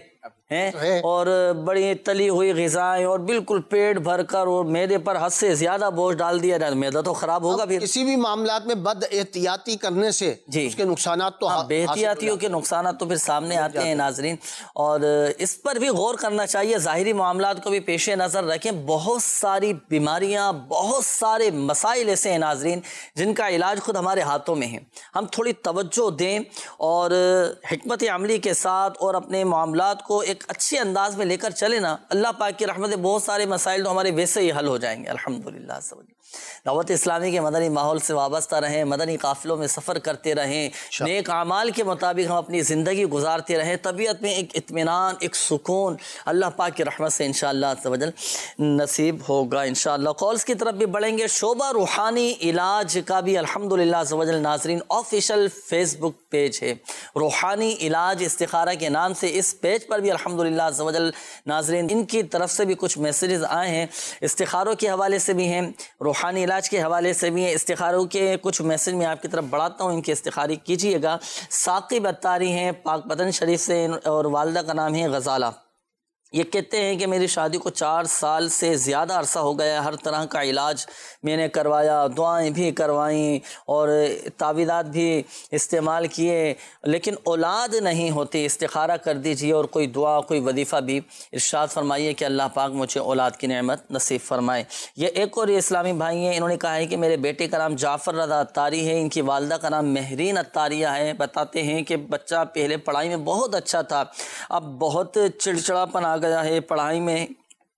اور بڑی تلی ہوئی غذائیں اور بالکل پیٹ بھر کر اور معدے پر حد سے زیادہ بوجھ ڈال دیا جائے، معدہ تو خراب ہوگا. پھر
کسی بھی معاملات میں بد احتیاطی کرنے سے اس کے نقصانات تو
بے احتیاطیوں کے نقصانات تو پھر سامنے آتے ہیں ناظرین، اور اس پر بھی غور کرنا چاہیے. ظاہری معاملات کو بھی پیش نظر رکھیں. بہت ساری بیماریاں، بہت سارے مسائل ایسے ہیں ناظرین جن کا علاج خود ہمارے ہاتھوں میں ہے. ہم تھوڑی توجہ دیں اور حکمت عملی کے ساتھ اور اپنے معاملات کو ایک اچھے انداز میں لے کر چلے نا، اللہ پاک کی رحمت، بہت سارے مسائل تو ہمارے ویسے ہی حل ہو جائیں گے الحمدللہ. دعوت اسلامی کے مدنی ماحول سے وابستہ رہیں، مدنی قافلوں میں سفر کرتے رہیں، نیک اعمال کے مطابق ہم اپنی زندگی گزارتے رہیں، طبیعت میں ایک اطمینان، ایک سکون اللہ پاک کی رحمت سے انشاءاللہ عز و جل نصیب ہوگا انشاءاللہ۔ کالز کی طرف بھی بڑھیں گے۔ شعبہ روحانی علاج کا بھی الحمدللہ عز و جل ناظرین آفیشیل فیس بک پیج ہے، روحانی علاج استخارہ کے نام سے۔ اس پیج پر بھی الحمدللہ عز و جل ناظرین ان کی طرف سے بھی کچھ میسیجز آئے ہیں، استخاروں کے حوالے سے بھی ہیں، روحانی علاج کے حوالے سے بھی ہیں۔ استخاروں کے کچھ میسیج میں آپ کی طرف بڑھاتا ہوں، ان کی استخاری کیجئے گا۔ ثاقب اتاری ہیں پاک پتن شریف سے، اور والدہ کا نام ہے غزالہ۔ یہ کہتے ہیں کہ میری شادی کو 4 سال سے زیادہ عرصہ ہو گیا، ہر طرح کا علاج میں نے کروایا، دعائیں بھی کروائیں اور تعویذات بھی استعمال کیے، لیکن اولاد نہیں ہوتی۔ استخارہ کر دیجئے اور کوئی دعا کوئی وظیفہ بھی ارشاد فرمائیے کہ اللہ پاک مجھے اولاد کی نعمت نصیب فرمائے۔ یہ ایک اور اسلامی بھائی ہیں، انہوں نے کہا ہے کہ میرے بیٹے کا نام جعفر رضا اتاری ہے، ان کی والدہ کا نام مہرین اتاریہ ہے۔ بتاتے ہیں کہ بچہ پہلے پڑھائی میں بہت اچھا تھا، اب بہت چڑچڑاپن آ گیا ہے، پڑھائی میں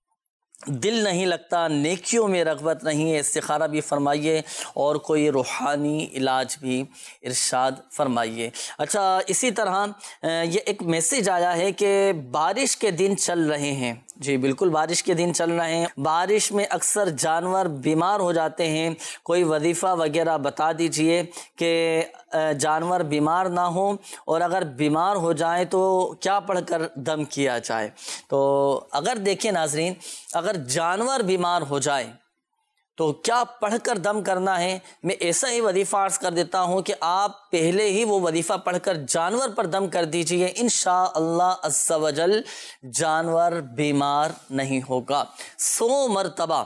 دل نہیں لگتا، نیکیوں میں رغبت نہیں ہے۔ استخارہ بھی فرمائیے اور کوئی روحانی علاج بھی ارشاد فرمائیے۔ اچھا، اسی طرح یہ ایک میسیج آیا ہے کہ بارش کے دن چل رہے ہیں۔ جی بالکل، بارش کے دن چل رہے ہیں، بارش میں اکثر جانور بیمار ہو جاتے ہیں، کوئی وظیفہ وغیرہ بتا دیجئے کہ جانور بیمار نہ ہوں، اور اگر بیمار ہو جائیں تو کیا پڑھ کر دم کیا جائے۔ تو اگر دیکھیں ناظرین، اگر جانور بیمار ہو جائے تو کیا پڑھ کر دم کرنا ہے، میں ایسا ہی وظیفہ عرض کر دیتا ہوں کہ آپ پہلے ہی وہ وظیفہ پڑھ کر جانور پر دم کر دیجئے، انشاءاللہ عز و جل جانور بیمار نہیں ہوگا۔ 100 مرتبہ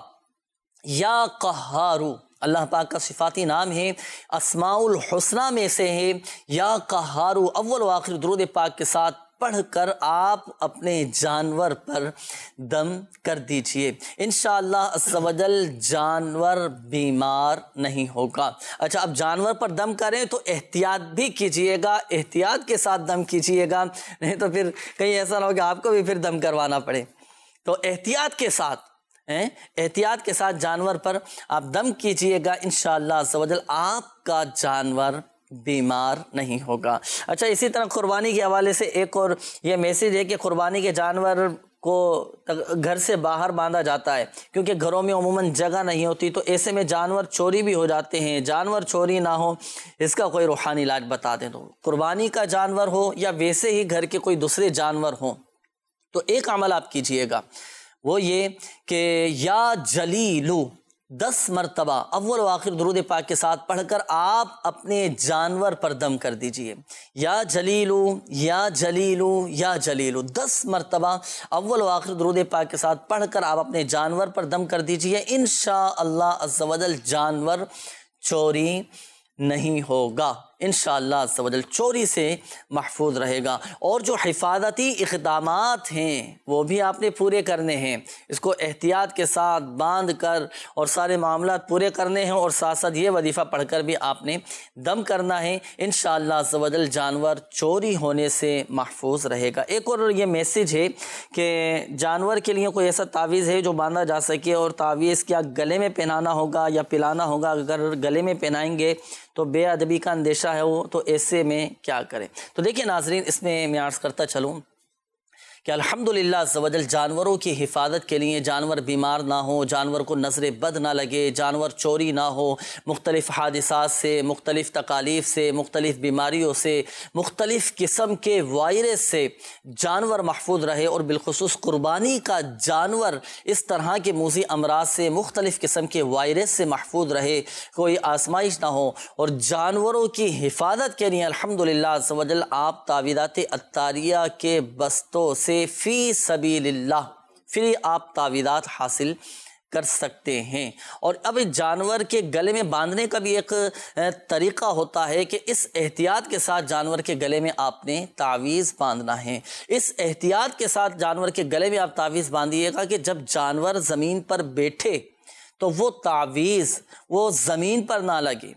یا قہارو، اللہ پاک کا صفاتی نام ہے، اسماء الحسنہ میں سے ہے، یا قہارو، اول و آخر درود پاک کے ساتھ پڑھ کر آپ اپنے جانور پر دم کر دیجئے، انشاءاللہ عز و جل جانور بیمار نہیں ہوگا۔ اچھا، اب جانور پر دم کریں تو احتیاط بھی کیجئے گا، احتیاط کے ساتھ دم کیجئے گا، نہیں تو پھر کہیں ایسا نہ ہو کہ آپ کو بھی پھر دم کروانا پڑے۔ تو احتیاط کے ساتھ جانور پر آپ دم کیجئے گا، انشاءاللہ عز و جل آپ کا جانور بیمار نہیں ہوگا۔ اچھا، اسی طرح قربانی کے حوالے سے ایک اور یہ میسیج ہے کہ قربانی کے جانور کو گھر سے باہر باندھا جاتا ہے، کیونکہ گھروں میں عموماً جگہ نہیں ہوتی، تو ایسے میں جانور چوری بھی ہو جاتے ہیں۔ جانور چوری نہ ہو، اس کا کوئی روحانی علاج بتا دیں تو قربانی کا جانور ہو یا ویسے ہی گھر کے کوئی دوسرے جانور ہوں، تو ایک عمل آپ کیجئے گا، وہ یہ کہ یا جلیلو 10 مرتبہ اول و آخر درود پاک کے ساتھ پڑھ کر آپ اپنے جانور پر دم کر دیجئے۔ یا جلیلو یا جلیلو یا جلیلو 10 مرتبہ اول و آخر درود پاک کے ساتھ پڑھ کر آپ اپنے جانور پر دم کر دیجئے، انشاءاللہ عز و جل جانور چوری نہیں ہوگا، انشاءاللہ عز و جل چوری سے محفوظ رہے گا۔ اور جو حفاظتی اقدامات ہیں وہ بھی آپ نے پورے کرنے ہیں، اس کو احتیاط کے ساتھ باندھ کر اور سارے معاملات پورے کرنے ہیں، اور ساتھ ساتھ یہ وظیفہ پڑھ کر بھی آپ نے دم کرنا ہے، انشاءاللہ عز و جل جانور چوری ہونے سے محفوظ رہے گا۔ ایک اور یہ میسیج ہے کہ جانور کے لیے کوئی ایسا تعویذ ہے جو باندھا جا سکے، اور تعویذ کیا گلے میں پہنانا ہوگا یا پلانا ہوگا؟ اگر گلے میں پہنائیں گے تو بے ادبی کا اندیشہ ہے وہ، تو ایسے میں کیا کریں؟ تو دیکھیں ناظرین، اس میں عرض کرتا چلوں کہ الحمدللہ عز و جل جانوروں کی حفاظت کے لیے، جانور بیمار نہ ہو، جانور کو نظر بد نہ لگے، جانور چوری نہ ہو، مختلف حادثات سے، مختلف تکالیف سے، مختلف بیماریوں سے، مختلف قسم کے وائرس سے جانور محفوظ رہے، اور بالخصوص قربانی کا جانور اس طرح کے موذی امراض سے، مختلف قسم کے وائرس سے محفوظ رہے، کوئی آزمائش نہ ہو۔ اور جانوروں کی حفاظت کے لیے الحمدللہ عز و جل آپ تعویذات اتاریہ کے بستوں سے فی سبیل اللہ فری آپ تعویذات حاصل کر سکتے ہیں۔ اور اب جانور کے گلے میں باندھنے کا بھی ایک طریقہ ہوتا ہے کہ اس احتیاط کے ساتھ جانور کے گلے میں آپ نے تعویذ باندھنا ہے۔ اس احتیاط کے ساتھ جانور کے گلے میں آپ تعویذ باندھیے گا کہ جب جانور زمین پر بیٹھے تو وہ تعویذ وہ زمین پر نہ لگے،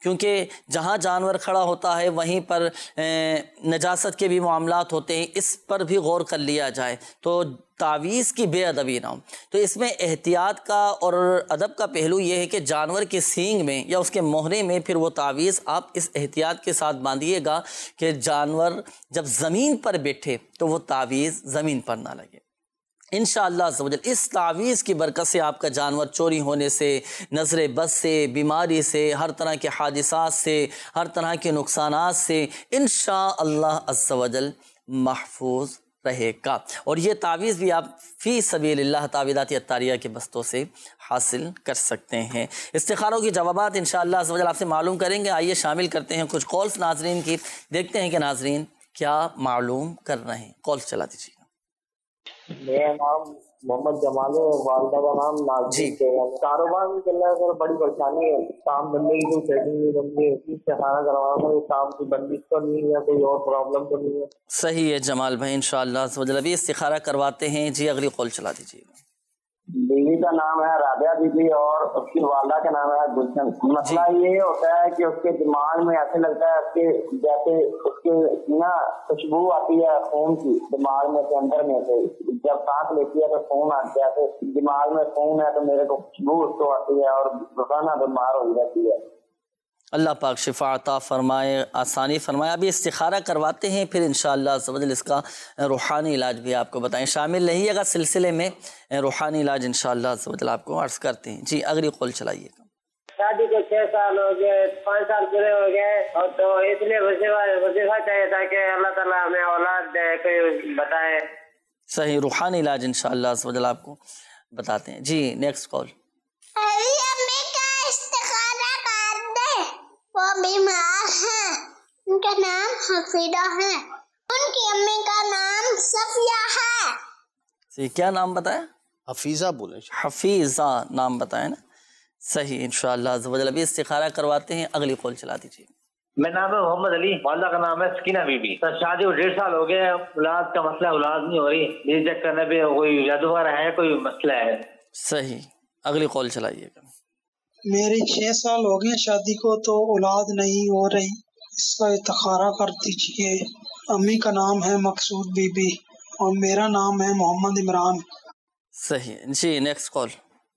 کیونکہ جہاں جانور کھڑا ہوتا ہے وہیں پر نجاست کے بھی معاملات ہوتے ہیں، اس پر بھی غور کر لیا جائے تو تعویذ کی بے ادبی نہ ہو۔ تو اس میں احتیاط کا اور ادب کا پہلو یہ ہے کہ جانور کے سینگ میں یا اس کے مہرے میں پھر وہ تعویذ آپ اس احتیاط کے ساتھ باندھیے گا کہ جانور جب زمین پر بیٹھے تو وہ تعویذ زمین پر نہ لگے۔ انشاءاللہ عز و جل اس تعویذ کی برکت سے آپ کا جانور چوری ہونے سے، نظر بد سے، بیماری سے، ہر طرح کے حادثات سے، ہر طرح کے نقصانات سے انشاءاللہ عز و جل محفوظ رہے گا۔ اور یہ تعویذ بھی آپ فی سبیل اللہ تعویذات اتاریہ کے بستوں سے حاصل کر سکتے ہیں۔ استخاروں کی جوابات انشاءاللہ عز و جل آپ سے معلوم کریں گے۔ آئیے شامل کرتے ہیں کچھ کالز ناظرین کی، دیکھتے ہیں کہ ناظرین کیا معلوم کر رہے ہیں۔ کالز چلا دیجیے۔
میرا نام محمد جمال ہے، والدہ کا نام نازنین ہے۔ کاروبار بھی چل رہا ہے سر، بڑی پریشانی ہے، کام بندے کی کوئی سیٹنگ نہیں بن رہی ہے، استخارہ کروانا ہے، کام کی بندش تو نہیں ہے یا کوئی اور پرابلم تو نہیں ہے؟
صحیح ہے جمال بھائی، انشاءاللہ عز و جل ابھی استخارہ کرواتے ہیں۔ جی اگلی کال چلا دیجیے۔
بیوی کا نام ہے رابعہ بی بی اور اس کی والدہ کا نام ہے گلشن۔ مسئلہ یہ ہوتا ہے کہ اس کے دماغ میں ایسے لگتا ہے کہ جیسے اس کے نا خوشبو آتی ہے خون کی دماغ میں سے، اندر میں سے جب سانس لیتی ہے تو خون آتا ہے، جیسے دماغ میں خون ہے تو میرے کو خوشبو اس کو آتی ہے اور روزانہ بیمار ہو جاتی ہے۔
اللہ پاک شفا عطا فرمائے، آسانی فرمائے۔ ابھی استخارہ کرواتے ہیں، پھر انشاءاللہ عز و جل اس کا روحانی علاج بھی آپ کو بتائیں۔ شامل رہیے گا سلسلے میں، روحانی علاج انشاءاللہ عز و جل آپ کو عرض کرتے ہیں۔ جی اگلی قول چلائیے گا۔
شادی کو 6 سال ہو گئے، 5 سال پورے ہو گئے، اور تو اس لیے وظیفہ چاہیے تھا کہ اللہ تعالیٰ ہمیں اولاد دے، کوئی بتائے۔
صحیح، روحانی علاج انشاءاللہ عز و جل آپ کو بتاتے ہیں۔ جی نیکسٹ کال۔
وہ بیمار ہیں، ان کا نام حفیظہ ہے، ان کی امی کا نام صفیہ ہے۔
کیا نام بتایا؟
حفیظہ بولے،
حفیظہ نام بتائیں نا۔ صحیح، انشاءاللہ عز و جل ابھی استخارہ کرواتے ہیں۔ اگلی قول چلا دیجیے۔
میرا نام ہے محمد علی، والدہ کا نام ہے سکینہ بی بی۔ شادی کو 1.5 سال ہو گئے، اولاد کا مسئلہ، اولاد نہیں ہو رہی، یہ چیک کرنے پہ کوئی جادو وغیرہ ہے، کوئی مسئلہ ہے؟
صحیح، اگلی قول چلائیے گا۔
میری 6 سال ہو گئے شادی کو تو اولاد نہیں ہو رہی، اس کا استخارہ کر دیجیے۔ امی کا نام ہے مقصود بی بی اور میرا نام ہے محمد عمران۔
صحیح، جی نیکسٹ کال۔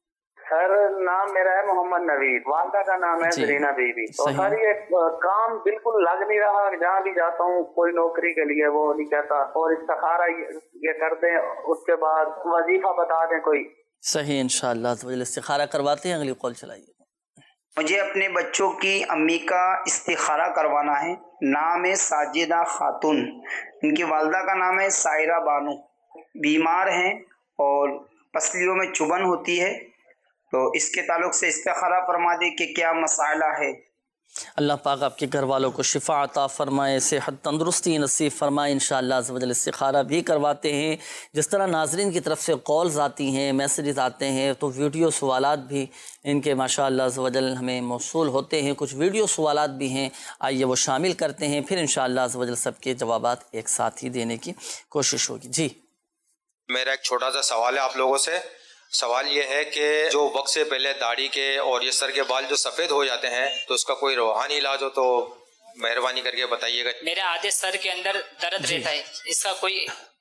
سر نام میرا ہے محمد نوید، والدہ کا نام ہے زرینہ بی بی۔ اور سر یہ کام بالکل لگ نہیں رہا، جہاں بھی جاتا ہوں کوئی نوکری کے لیے وہ نہیں کہتا، اور استخارہ یہ کر دیں اس کے بعد وظیفہ بتا دیں کوئی۔
صحیح، انشاءاللہ استخارہ کرواتے ہیں۔ اگلی قول چلائیے۔
مجھے اپنے بچوں کی امی کا استخارہ کروانا ہے، نام ہے ساجدہ خاتون، ان کی والدہ کا نام ہے سائرہ بانو، بیمار ہیں اور پسلیوں میں چبھن ہوتی ہے، تو اس کے تعلق سے استخارہ فرما دے کہ کیا مسئلہ ہے۔
اللہ پاک آپ کے گھر والوں کو شفا عطا فرمائے، صحت تندرستی نصیب فرمائے۔ انشاءاللہ عز و جل استخارہ بھی کرواتے ہیں۔ جس طرح ناظرین کی طرف سے کالز آتی ہیں، میسیجز آتے ہیں، تو ویڈیو سوالات بھی ان کے ماشاءاللہ عز و جل ہمیں موصول ہوتے ہیں۔ کچھ ویڈیو سوالات بھی ہیں، آئیے وہ شامل کرتے ہیں، پھر انشاءاللہ عز و جل سب کے جوابات ایک ساتھ ہی دینے کی کوشش ہوگی۔ جی
میرا ایک چھوٹا سا سوال ہے آپ لوگوں سے۔ سوال یہ ہے کہ جو وقت سے پہلے داڑھی کے اور یہ سر کے بال جو سفید ہو جاتے ہیں تو اس کا کوئی روحانی علاج ہو تو مہربانی کر کے بتائیے گا۔
میرے آدھے سر کے اندر درد رہتا ہے، اس کا کوئی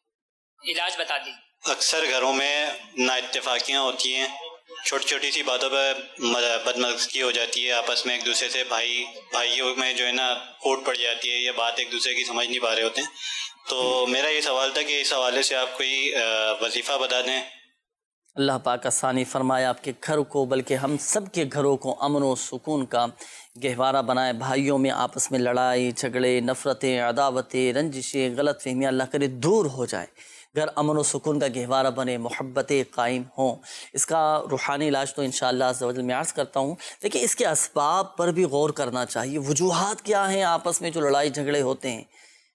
علاج بتا دی۔
اکثر گھروں میں نا اتفاقیاں ہوتی ہیں، چھوٹی چھوٹی سی باتوں پہ بدمزگی ہو جاتی ہے، آپس میں ایک دوسرے سے بھائیوں میں جو ہے نا پھوٹ پڑ جاتی ہے، یہ بات ایک دوسرے کی سمجھ نہیں پا رہے ہوتے ہیں۔ تو میرا یہ سوال تھا کہ اس حوالے سے آپ کوئی وظیفہ بتا دیں۔
اللہ پاک آسانی فرمائے آپ کے گھر کو، بلکہ ہم سب کے گھروں کو امن و سکون کا گہوارہ بنائے۔ بھائیوں میں آپس میں لڑائی جھگڑے، نفرتیں، عداوتیں، رنجشیں، غلط فہمیاں اللہ کرے دور ہو جائے، گھر امن و سکون کا گہوارہ بنے، محبتیں قائم ہوں۔ اس کا روحانی علاج تو انشاءاللہ عز و جل میں عرض کرتا ہوں، لیکن اس کے اسباب پر بھی غور کرنا چاہیے۔ وجوہات کیا ہیں آپس میں جو لڑائی جھگڑے ہوتے ہیں؟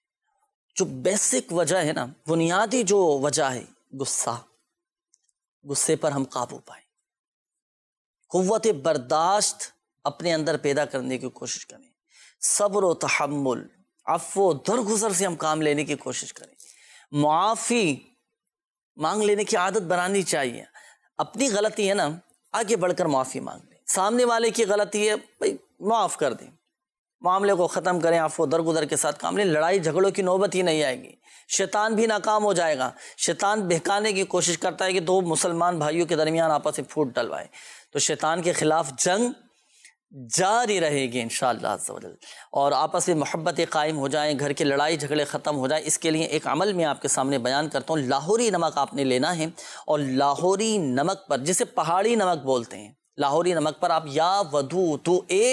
جو بیسک وجہ ہے نا، بنیادی جو وجہ ہے غصے پر ہم قابو پائیں، قوت برداشت اپنے اندر پیدا کرنے کی کوشش کریں، صبر و تحمل، عفو و درگزر سے ہم کام لینے کی کوشش کریں، معافی مانگ لینے کی عادت بنانی چاہیے۔ اپنی غلطی ہے نا، آگے بڑھ کر معافی مانگ لیں، سامنے والے کی غلطی ہے بھائی معاف کر دیں، معاملے کو ختم کریں، عفو درگزر کے ساتھ کام لیں، لڑائی جھگڑوں کی نوبت ہی نہیں آئے گی، شیطان بھی ناکام ہو جائے گا۔ شیطان بہکانے کی کوشش کرتا ہے کہ دو مسلمان بھائیوں کے درمیان آپس میں پھوٹ ڈلوائے، تو شیطان کے خلاف جنگ جاری رہے گی انشاءاللہ عز و جل، اور آپس میں محبتیں قائم ہو جائیں، گھر کے لڑائی جھگڑے ختم ہو جائیں۔ اس کے لیے ایک عمل میں آپ کے سامنے بیان کرتا ہوں۔ لاہوری نمک آپ نے لینا ہے، اور لاہوری نمک پر، جسے پہاڑی نمک بولتے ہیں، لاہوری نمک پر آپ یا ودود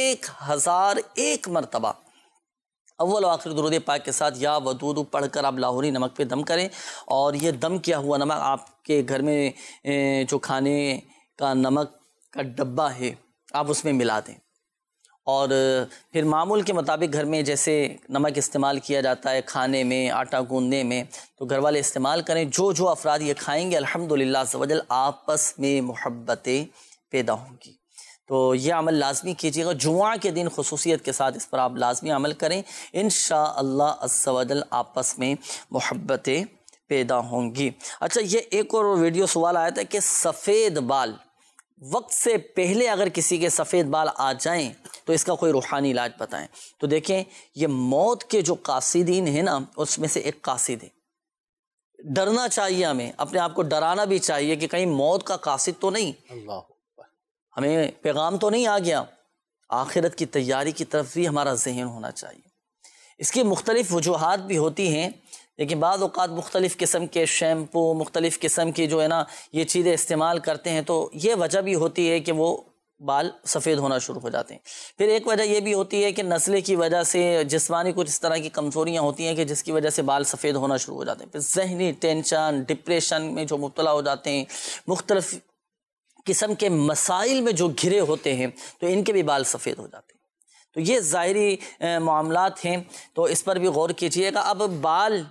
1001 مرتبہ اول و آخر درود پاک کے ساتھ یا ودود پڑھ کر آپ لاہوری نمک پہ دم کریں، اور یہ دم کیا ہوا نمک آپ کے گھر میں جو کھانے کا نمک کا ڈبہ ہے آپ اس میں ملا دیں، اور پھر معمول کے مطابق گھر میں جیسے نمک استعمال کیا جاتا ہے کھانے میں، آٹا گوندنے میں، تو گھر والے استعمال کریں۔ جو جو افراد یہ کھائیں گے الحمدللہ عز و جل آپس میں محبتیں پیدا ہوں گی۔ تو یہ عمل لازمی کیجیے گا، جمعہ کے دن خصوصیت کے ساتھ اس پر آپ لازمی عمل کریں، انشاءاللہ عز و جل آپس میں محبتیں پیدا ہوں گی۔ اچھا، یہ ایک اور ویڈیو سوال آیا تھا کہ سفید بال وقت سے پہلے اگر کسی کے سفید بال آ جائیں تو اس کا کوئی روحانی علاج بتائیں۔ تو دیکھیں، یہ موت کے جو قاصدین ہیں نا، اس میں سے ایک قاصد ہے۔ ڈرنا چاہیے، ہمیں اپنے آپ کو ڈرانا بھی چاہیے کہ کہیں موت کا قاصد تو نہیں،
اللہ
ہمیں پیغام تو نہیں آ گیا۔ آخرت کی تیاری کی طرف بھی ہمارا ذہن ہونا چاہیے۔ اس کی مختلف وجوہات بھی ہوتی ہیں، لیکن بعض اوقات مختلف قسم کے شیمپو، مختلف قسم کی جو ہے نا یہ چیزیں استعمال کرتے ہیں، تو یہ وجہ بھی ہوتی ہے کہ وہ بال سفید ہونا شروع ہو جاتے ہیں۔ پھر ایک وجہ یہ بھی ہوتی ہے کہ نسلیں کی وجہ سے جسمانی کچھ اس طرح کی کمزوریاں ہوتی ہیں کہ جس کی وجہ سے بال سفید ہونا شروع ہو جاتے ہیں۔ پھر ذہنی ٹینشن، ڈپریشن میں جو مبتلا ہو جاتے ہیں، مختلف قسم کے مسائل میں جو گھرے ہوتے ہیں، تو ان کے بھی بال سفید ہو جاتے ہیں۔ تو یہ ظاہری معاملات ہیں، تو اس پر بھی غور کیجیے گا۔ اب بال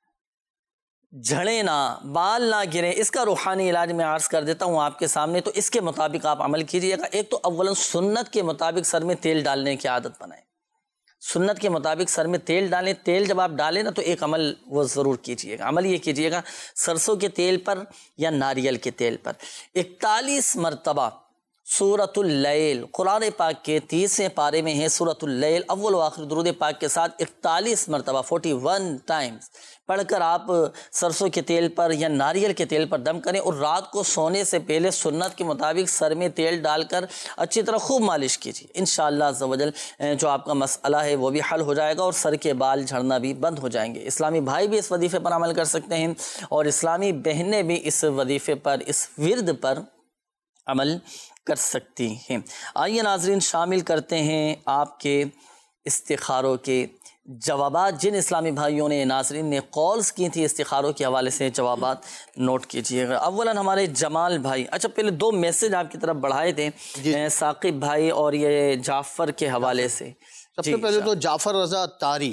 جھڑے نہ، بال نہ گریں، اس کا روحانی علاج میں عرض کر دیتا ہوں آپ کے سامنے، تو اس کے مطابق آپ عمل کیجیے گا۔ ایک تو اولا سنت کے مطابق سر میں تیل ڈالنے کی عادت بنائیں، سنت کے مطابق سر میں تیل ڈالیں۔ تیل جب آپ ڈالیں نا تو ایک عمل وہ ضرور کیجیے گا، عمل یہ کیجیے گا، سرسوں کے تیل پر یا ناریل کے تیل پر 41 مرتبہ سورۃ اللیل، قرآن پاک کے 30ویں پارے میں ہے سورۃ اللیل، اول و آخر درود پاک کے ساتھ 41 مرتبہ 41 ٹائمز پڑھ کر آپ سرسوں کے تیل پر یا ناریل کے تیل پر دم کریں، اور رات کو سونے سے پہلے سنت کے مطابق سر میں تیل ڈال کر اچھی طرح خوب مالش کیجیے۔ انشاءاللہ عز و جل جو آپ کا مسئلہ ہے وہ بھی حل ہو جائے گا، اور سر کے بال جھڑنا بھی بند ہو جائیں گے۔ اسلامی بھائی بھی اس وظیفے پر عمل کر سکتے ہیں، اور اسلامی بہنیں بھی اس وظیفے پر، اس ورد پر عمل کر سکتی ہیں۔ آئیے ناظرین، شامل کرتے ہیں آپ کے استخاروں کے جوابات۔ جن اسلامی بھائیوں نے، ناظرین نے کالز کی تھی استخاروں کے حوالے سے، جوابات نوٹ کیجیے گا۔ اولاً ہمارے جمال بھائی، اچھا پہلے 2 میسج آپ کی طرف بڑھائے تھے، ثاقب بھائی اور یہ جعفر کے حوالے سے۔
سب سے پہلے تو جعفر رضا اتاری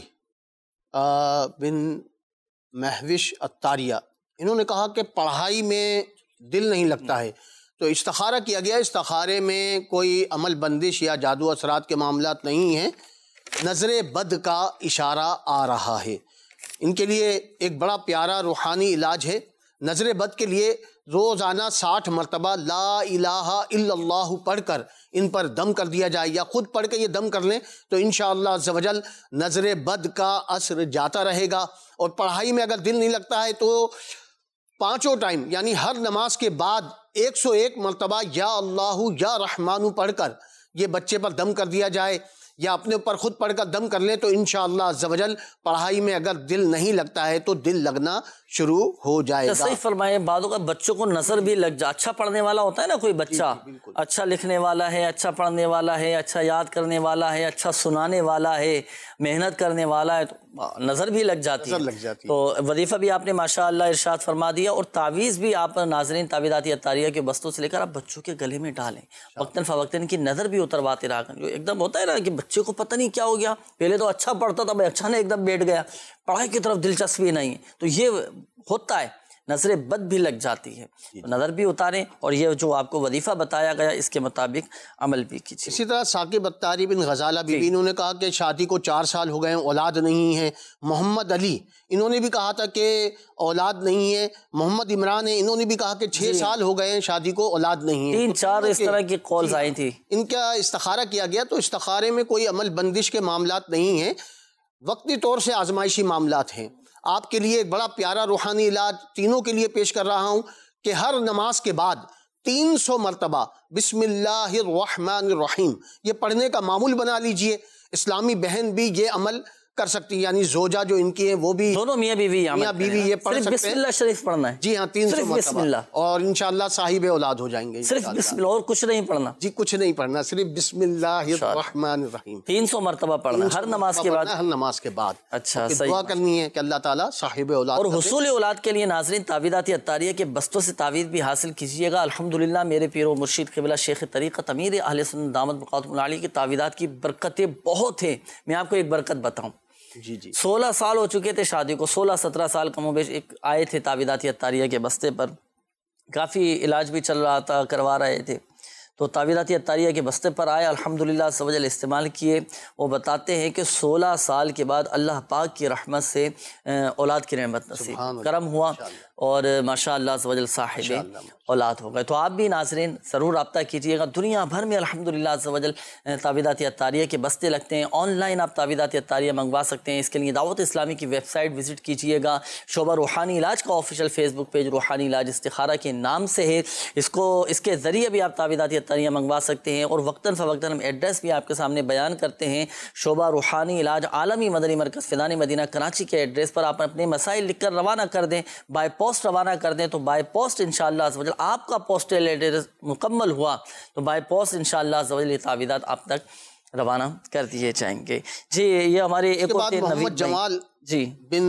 بن مہوش اتاریہ، انہوں نے کہا کہ پڑھائی میں دل نہیں لگتا ہے، تو استخارہ کیا گیا۔ استخارے میں کوئی عمل بندش یا جادو اثرات کے معاملات نہیں ہیں، نظر بد کا اشارہ آ رہا ہے۔ ان کے لیے ایک بڑا پیارا روحانی علاج ہے۔ نظر بد کے لیے روزانہ 60 مرتبہ لا الہ الا اللہ پڑھ کر ان پر دم کر دیا جائے، یا خود پڑھ کے یہ دم کر لیں تو انشاءاللہ عز و جل نظر بد کا اثر جاتا رہے گا۔ اور پڑھائی میں اگر دل نہیں لگتا ہے تو 5 ٹائم یعنی ہر نماز کے بعد 101 مرتبہ یا اللہ یا رحمانو پڑھ کر یہ بچے پر دم کر دیا جائے، یا اپنے اوپر خود پڑھ کر دم کر لیں، تو انشاءاللہ عز و جل پڑھائی میں اگر دل نہیں لگتا ہے تو دل لگنا شروع ہو جائے گا۔
صحیح فرمائے، بعضوں کا بچوں کو نظر بھی لگ جائے، اچھا پڑھنے والا ہوتا ہے نا کوئی بچہ، اچھا لکھنے والا ہے، اچھا پڑھنے والا ہے، اچھا یاد کرنے والا ہے، اچھا سنانے والا ہے، محنت کرنے والا ہے، تو نظر بھی لگ جاتی ہے۔ تو وظیفہ بھی آپ نے ماشاءاللہ ارشاد فرما دیا، اور تعویذ بھی آپ ناظرین تعویذات اتاریہ کے بستوں سے لے کر آپ بچوں کے گلے میں ڈالیں، وقتاً فوقتاً کی نظر بھی اترواتے رہا کریں۔ ایک دم ہوتا ہے نا کہ بچے کو پتہ نہیں کیا ہو گیا، پہلے تو اچھا پڑھتا تھا، اچھا نے ایک دم بیٹھ گیا، پڑھائی کی طرف دلچسپی نہیں ہے، تو یہ ہوتا ہے نظر بد بھی لگ جاتی ہے، نظر بھی اتاریں اور یہ جو آپ کو وظیفہ بتایا گیا اس کے مطابق عمل بھی کیجیے۔
اسی طرح ثاقب اتاری بن غزالہ بی بی انہوں نے کہا کہ شادی کو 4 سال ہو گئے ہیں، اولاد نہیں ہے۔ محمد علی انہوں نے بھی کہا تھا کہ اولاد نہیں ہے۔ محمد عمران ہے، انہوں نے بھی کہا کہ 6 سال ہو گئے ہیں شادی کو، اولاد نہیں ہے۔
3-4 اس طرح کی کالز آئی تھی۔
ان کا استخارہ کیا گیا تو استخارے میں کوئی عمل بندش کے معاملات نہیں ہیں، وقتی طور سے آزمائشی معاملات ہیں۔ آپ کے لیے ایک بڑا پیارا روحانی علاج تینوں کے لیے پیش کر رہا ہوں کہ ہر نماز کے بعد 300 مرتبہ بسم اللہ الرحمن الرحیم یہ پڑھنے کا معمول بنا لیجئے۔ اسلامی بہن بھی یہ عمل کر سکتی ہیں، یعنی زوجہ جو ان کی ہیں وہ بھی،
دونوں میاں بیوی
یہ پڑھ سکتے ہیں۔
بسم اللہ شریف پڑھنا ہے،
جی ہاں 300 مرتبہ، اور انشاءاللہ صاحب اولاد ہو جائیں گے۔
صرف بسم اللہ، اور کچھ نہیں پڑھنا؟
جی کچھ نہیں پڑھنا، صرف بسم اللہ الرحمن الرحیم
300 مرتبہ پڑھنا ہر نماز کے بعد،
ہر نماز کے بعد۔
اچھا،
دعا کرنی ہے کہ اللہ تعالیٰ صاحب اولاد،
اور حصول اولاد کے لیے ناظرین تعویذات عطاریہ کے بستوں سے تعویذ بھی حاصل کیجیے گا۔ الحمدللہ میرے پیر و مرشد قبلہ شیخ طریقت امیر اہل سنت دامت بقاتہم العالی کی تعویذات کی برکتیں بہت ہیں۔ میں آپ کو ایک برکت بتاؤں، 16 سال ہو چکے تھے شادی کو، 16-17 سال کم و بیش ایک آئے تھے تعویذات عطاریہ کے بستے پر، کافی علاج بھی چل رہا تھا، کروا رہے تھے، تو تعویذات عطاریہ کے بستے پر آئے، الحمدللہ عز و جل استعمال کیے۔ وہ بتاتے ہیں کہ 16 سال کے بعد اللہ پاک کی رحمت سے اولاد کی نعمت نصیب کرم ہوا، اور ماشاءاللہ عز و جل صاحب اولاد ہو گئے۔ تو آپ بھی ناظرین ضرور رابطہ کیجیے گا، دنیا بھر میں الحمدللہ عز و جل تعویذات عطاریہ کے بستے لگتے ہیں، آن لائن آپ تعویذات عطاریہ منگوا سکتے ہیں۔ اس کے لیے دعوت اسلامی کی ویب سائٹ وزٹ کیجیے گا، شعبہ روحانی علاج کا آفیشیل فیس بک پیج روحانی علاج استخارہ کے نام سے ہے، اس کے ذریعے بھی آپ تعویذات عطاریہ منگوا سکتے ہیں، اور وقتاً فوقتاً ہم ایڈریس بھی آپ کے سامنے بیان کرتے ہیں۔ شعبہ روحانی علاج عالمی مدنی مرکز فیضان مدینہ کراچی کے ایڈریس پر آپ اپنے مسائل لکھ کر روانہ کر دیں، بائی پوسٹ روانہ کر دیں، تو بائی پوسٹ انشاءاللہ عز و جل آپ کا پوسٹل ایڈریس مکمل ہوا تو بائی پوسٹ انشاءاللہ عز و جل یہ تعویذات آپ تک روانہ کر دیے جائیں گے۔ جی یہ ہمارے ایک اور
محمد جمال بن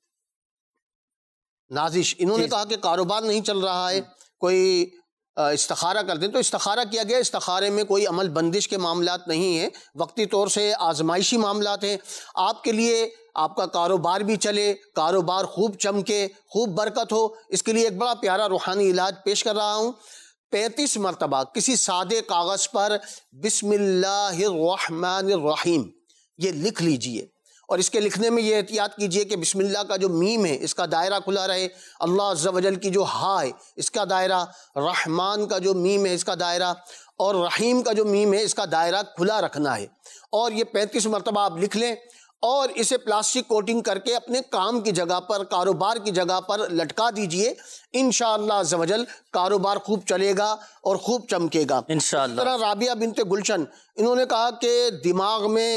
نازش انہوں نے کہا کہ کاروبار نہیں چل رہا ہے، کوئی استخارہ کر دیں، تو استخارہ کیا گیا، استخارے میں کوئی عمل بندش کے معاملات نہیں ہیں، وقتی طور سے آزمائشی معاملات ہیں۔ آپ کے لیے آپ کا کاروبار بھی چلے، کاروبار خوب چمکے، خوب برکت ہو، اس کے لیے ایک بڑا پیارا روحانی علاج پیش کر رہا ہوں۔ 35 مرتبہ کسی سادے کاغذ پر بسم اللہ الرحمن الرحیم یہ لکھ لیجئے، اور اس کے لکھنے میں یہ احتیاط کیجئے کہ بسم اللہ کا جو میم ہے اس کا دائرہ کھلا رہے، اللہ عز و جل کی جو ہا ہے اس کا دائرہ، رحمان کا جو میم ہے اس کا دائرہ، اور رحیم کا جو میم ہے اس کا دائرہ کھلا رکھنا ہے، اور یہ 35 مرتبہ آپ لکھ لیں، اور اسے پلاسٹک کوٹنگ کر کے اپنے کام کی جگہ پر، کاروبار کی جگہ پر لٹکا دیجئے، انشاءاللہ عز و جل کاروبار خوب چلے گا اور خوب چمکے گا۔
انشاءاللہ۔
اس طرح رابعہ بنت گلشن انہوں نے کہا کہ دماغ میں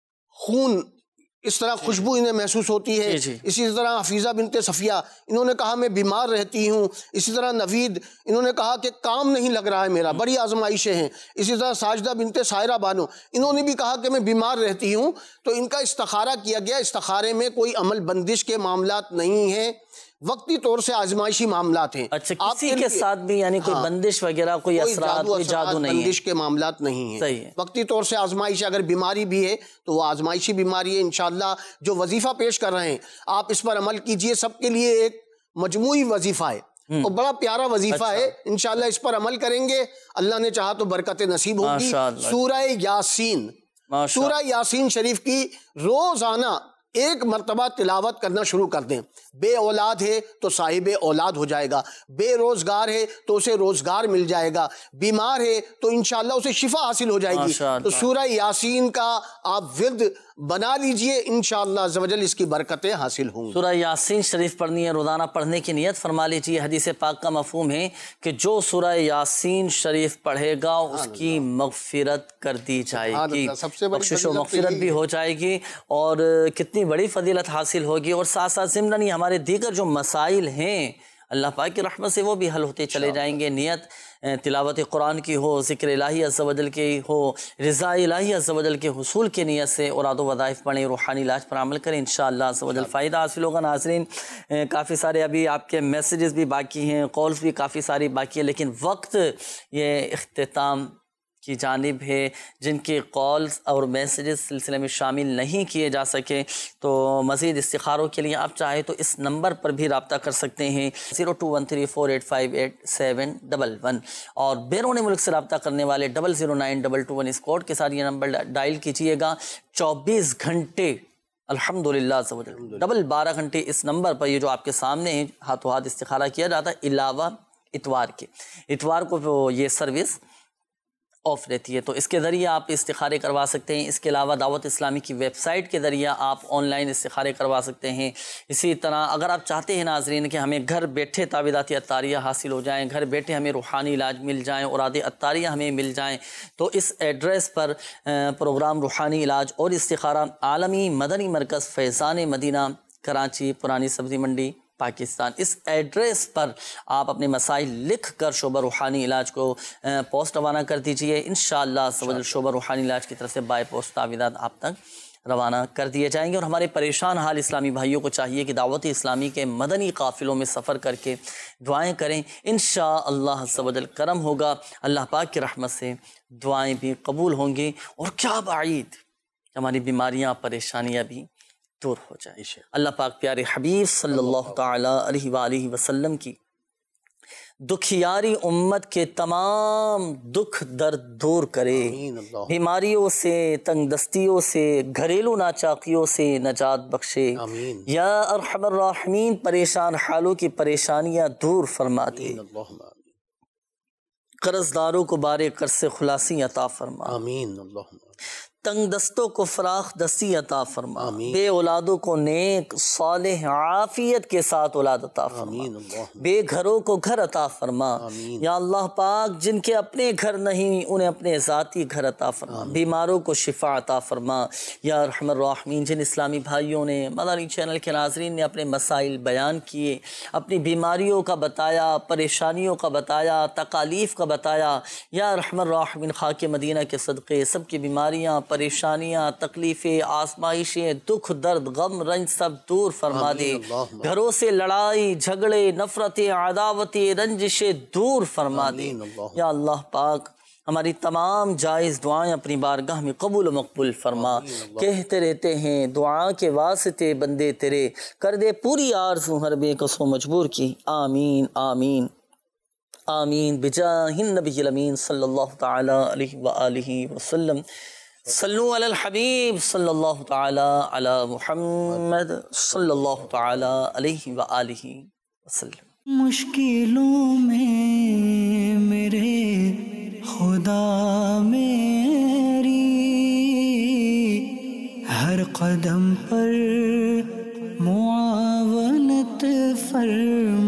خون اس طرح خوشبو انہیں محسوس ہوتی ہے، اسی طرح حفیظہ بنت صفیہ انہوں نے کہا میں بیمار رہتی ہوں، اسی طرح نوید انہوں نے کہا کہ کام نہیں لگ رہا ہے میرا، بڑی آزمائشیں ہیں، اسی طرح ساجدہ بنت سائرہ بانو انہوں نے بھی کہا کہ میں بیمار رہتی ہوں، تو ان کا استخارہ کیا گیا۔ استخارے میں کوئی عمل بندش کے معاملات نہیں ہیں، وقتی طور سے آزمائشی معاملات ہیں۔
اچھا، کسی کے ساتھ بھی یعنی کوئی بندش وغیرہ، کوئی اثرات، کوئی جادو نہیں ہے،
بندش کے معاملات نہیں ہیں، صحیح ہے، وقتی طور سے آزمائش، اگر بیماری بھی ہے تو وہ آزمائشی بیماری ہے۔ انشاءاللہ جو وظیفہ پیش کر رہے ہیں آپ اس پر عمل کیجئے، سب کے لیے ایک مجموعی وظیفہ ہے اور بڑا پیارا وظیفہ ہے، انشاءاللہ اس پر عمل کریں گے، اللہ نے چاہا تو برکت نصیب ہوگی۔ سورہ یاسین، سورہ یاسین شریف کی روزانہ 1 مرتبہ تلاوت کرنا شروع کر دیں۔ بے اولاد ہے تو صاحب اولاد ہو جائے گا، بے روزگار ہے تو اسے روزگار مل جائے گا، بیمار ہے تو انشاءاللہ اسے شفا حاصل ہو جائے گی۔ تو سورہ یاسین کا آپ ورد بنا لیجئے، انشاءاللہ عز و جل اس کی برکتیں حاصل ہوں گی۔
سورہ یاسین شریف پڑھنی ہے، روزانہ پڑھنے کی نیت فرما لیجئے۔ حدیث پاک کا مفہوم ہے کہ جو سورہ یاسین شریف پڑھے گا اس کی مغفرت کر دی جائے گی، بخشش و مغفرت بھی ہو جائے گی، اور کتنی بڑی فضیلت حاصل ہوگی، اور ساتھ ساتھ ضمن ہمارے دیگر جو مسائل ہیں اللہ پاک کی رحمت سے وہ بھی حل ہوتے چلے جائیں گے۔ نیت تلاوت قرآن کی ہو، ذکر الہی عز و جل کی ہو، رضا الہی عز و جل کے حصول کی نیت سے اوراد و وظائف پڑھیں، روحانی علاج پر عمل کریں، انشاءاللہ عز و جل فائدہ حاصل ہوگا۔ ناظرین کافی سارے ابھی آپ کے میسیجز بھی باقی ہیں، کالز بھی کافی ساری باقی ہیں، لیکن وقت یہ اختتام کی جانب ہے، جن کے کالز اور میسیجز سلسلے میں شامل نہیں کیے جا سکے، تو مزید استخاروں کے لیے آپ چاہے تو اس نمبر پر بھی رابطہ کر سکتے ہیں 0213485711 اور بیرون ملک سے رابطہ کرنے والے 0092221 اس کوڈ کے ساتھ یہ نمبر ڈائل کیجئے گا۔ 24 گھنٹے الحمدللہ 12 گھنٹے اس نمبر پر یہ جو آپ کے سامنے ہیں ہاتھوں ہاتھ استخارہ کیا جاتا ہے، علاوہ اتوار کے، اتوار کو یہ سروس آف رہتی ہے، تو اس کے ذریعے آپ استخارے کروا سکتے ہیں۔ اس کے علاوہ دعوت اسلامی کی ویب سائٹ کے ذریعے آپ آن لائن استخارے کروا سکتے ہیں۔ اسی طرح اگر آپ چاہتے ہیں ناظرین کہ ہمیں گھر بیٹھے تعویذات عطاریہ حاصل ہو جائیں، گھر بیٹھے ہمیں روحانی علاج مل جائیں، اوراد عطاریہ ہمیں مل جائیں، تو اس ایڈریس پر پروگرام روحانی علاج اور استخارہ عالمی مدنی مرکز فیضان مدینہ کراچی پرانی سبزی منڈی پاکستان، اس ایڈریس پر آپ اپنے مسائل لکھ کر شعبہ روحانی علاج کو پوسٹ روانہ کر دیجئے۔ انشاءاللہ شعبہ روحانی علاج کی طرف سے بائی پوسٹ تعویذات آپ تک روانہ کر دیے جائیں گے۔ اور ہمارے پریشان حال اسلامی بھائیوں کو چاہیے کہ دعوت اسلامی کے مدنی قافلوں میں سفر کر کے دعائیں کریں، انشاءاللہ عز و جل کرم ہوگا، اللہ پاک کی رحمت سے دعائیں بھی قبول ہوں گی، اور کیا بعید ہماری بیماریاں پریشانیاں بھی دور ہو جائے۔ اللہ پاک پیارے حبیب صلی اللہ تعالی علیہ وآلہ وسلم کی دکھیاری امت کے تمام دکھ درد دور کرے، بیماریوں سے، تنگ دستیوں سے، گھریلو ناچاقیوں سے نجات بخشے، یا ارحم الراحمین پریشان حالوں کی پریشانیاں دور فرما دے، قرض داروں کو بارے قرض سے خلاصی عطا فرما، تنگ دستوں کو فراخ دستی عطا فرما، بے اولادوں کو نیک صالح عافیت کے ساتھ اولاد عطا فرما، بے گھروں کو گھر عطا فرما، یا اللہ پاک جن کے اپنے گھر نہیں انہیں اپنے ذاتی گھر عطا فرما، بیماروں کو شفا عطا فرما، یا ارحم الراحمین جن اسلامی بھائیوں نے مدنی چینل کے ناظرین نے اپنے مسائل بیان کیے، اپنی بیماریوں کا بتایا، پریشانیوں کا بتایا، تکالیف کا بتایا، یا ارحم الراحمین خاک مدینہ کے صدقے سب کی بیماریاں، پریشانیاں، تکلیفیں، آزمائشیں، دکھ درد، غم رنج سب دور فرما دے، گھروں سے لڑائی جھگڑے نفرتیں عداوتیں رنجشیں دور فرما دے، یا اللہ پاک ہماری تمام جائز دعائیں اپنی بارگاہ میں قبول و مقبول فرما، کہتے رہتے ہیں دعا کے واسطے بندے تیرے، کر دے پوری آرزو ہر بے کس و مجبور کی، آمین آمین آمین بجاہ النبی الامین صلی اللہ تعالی علیہ وآلہ وسلم۔ صلو علی الحبیب صلی اللہ تعالی علی محمد صلی اللہ تعالی علیہ وآلہ وسلم۔
مشکلوں میں میرے خدا میری ہر قدم پر معاونت فرما،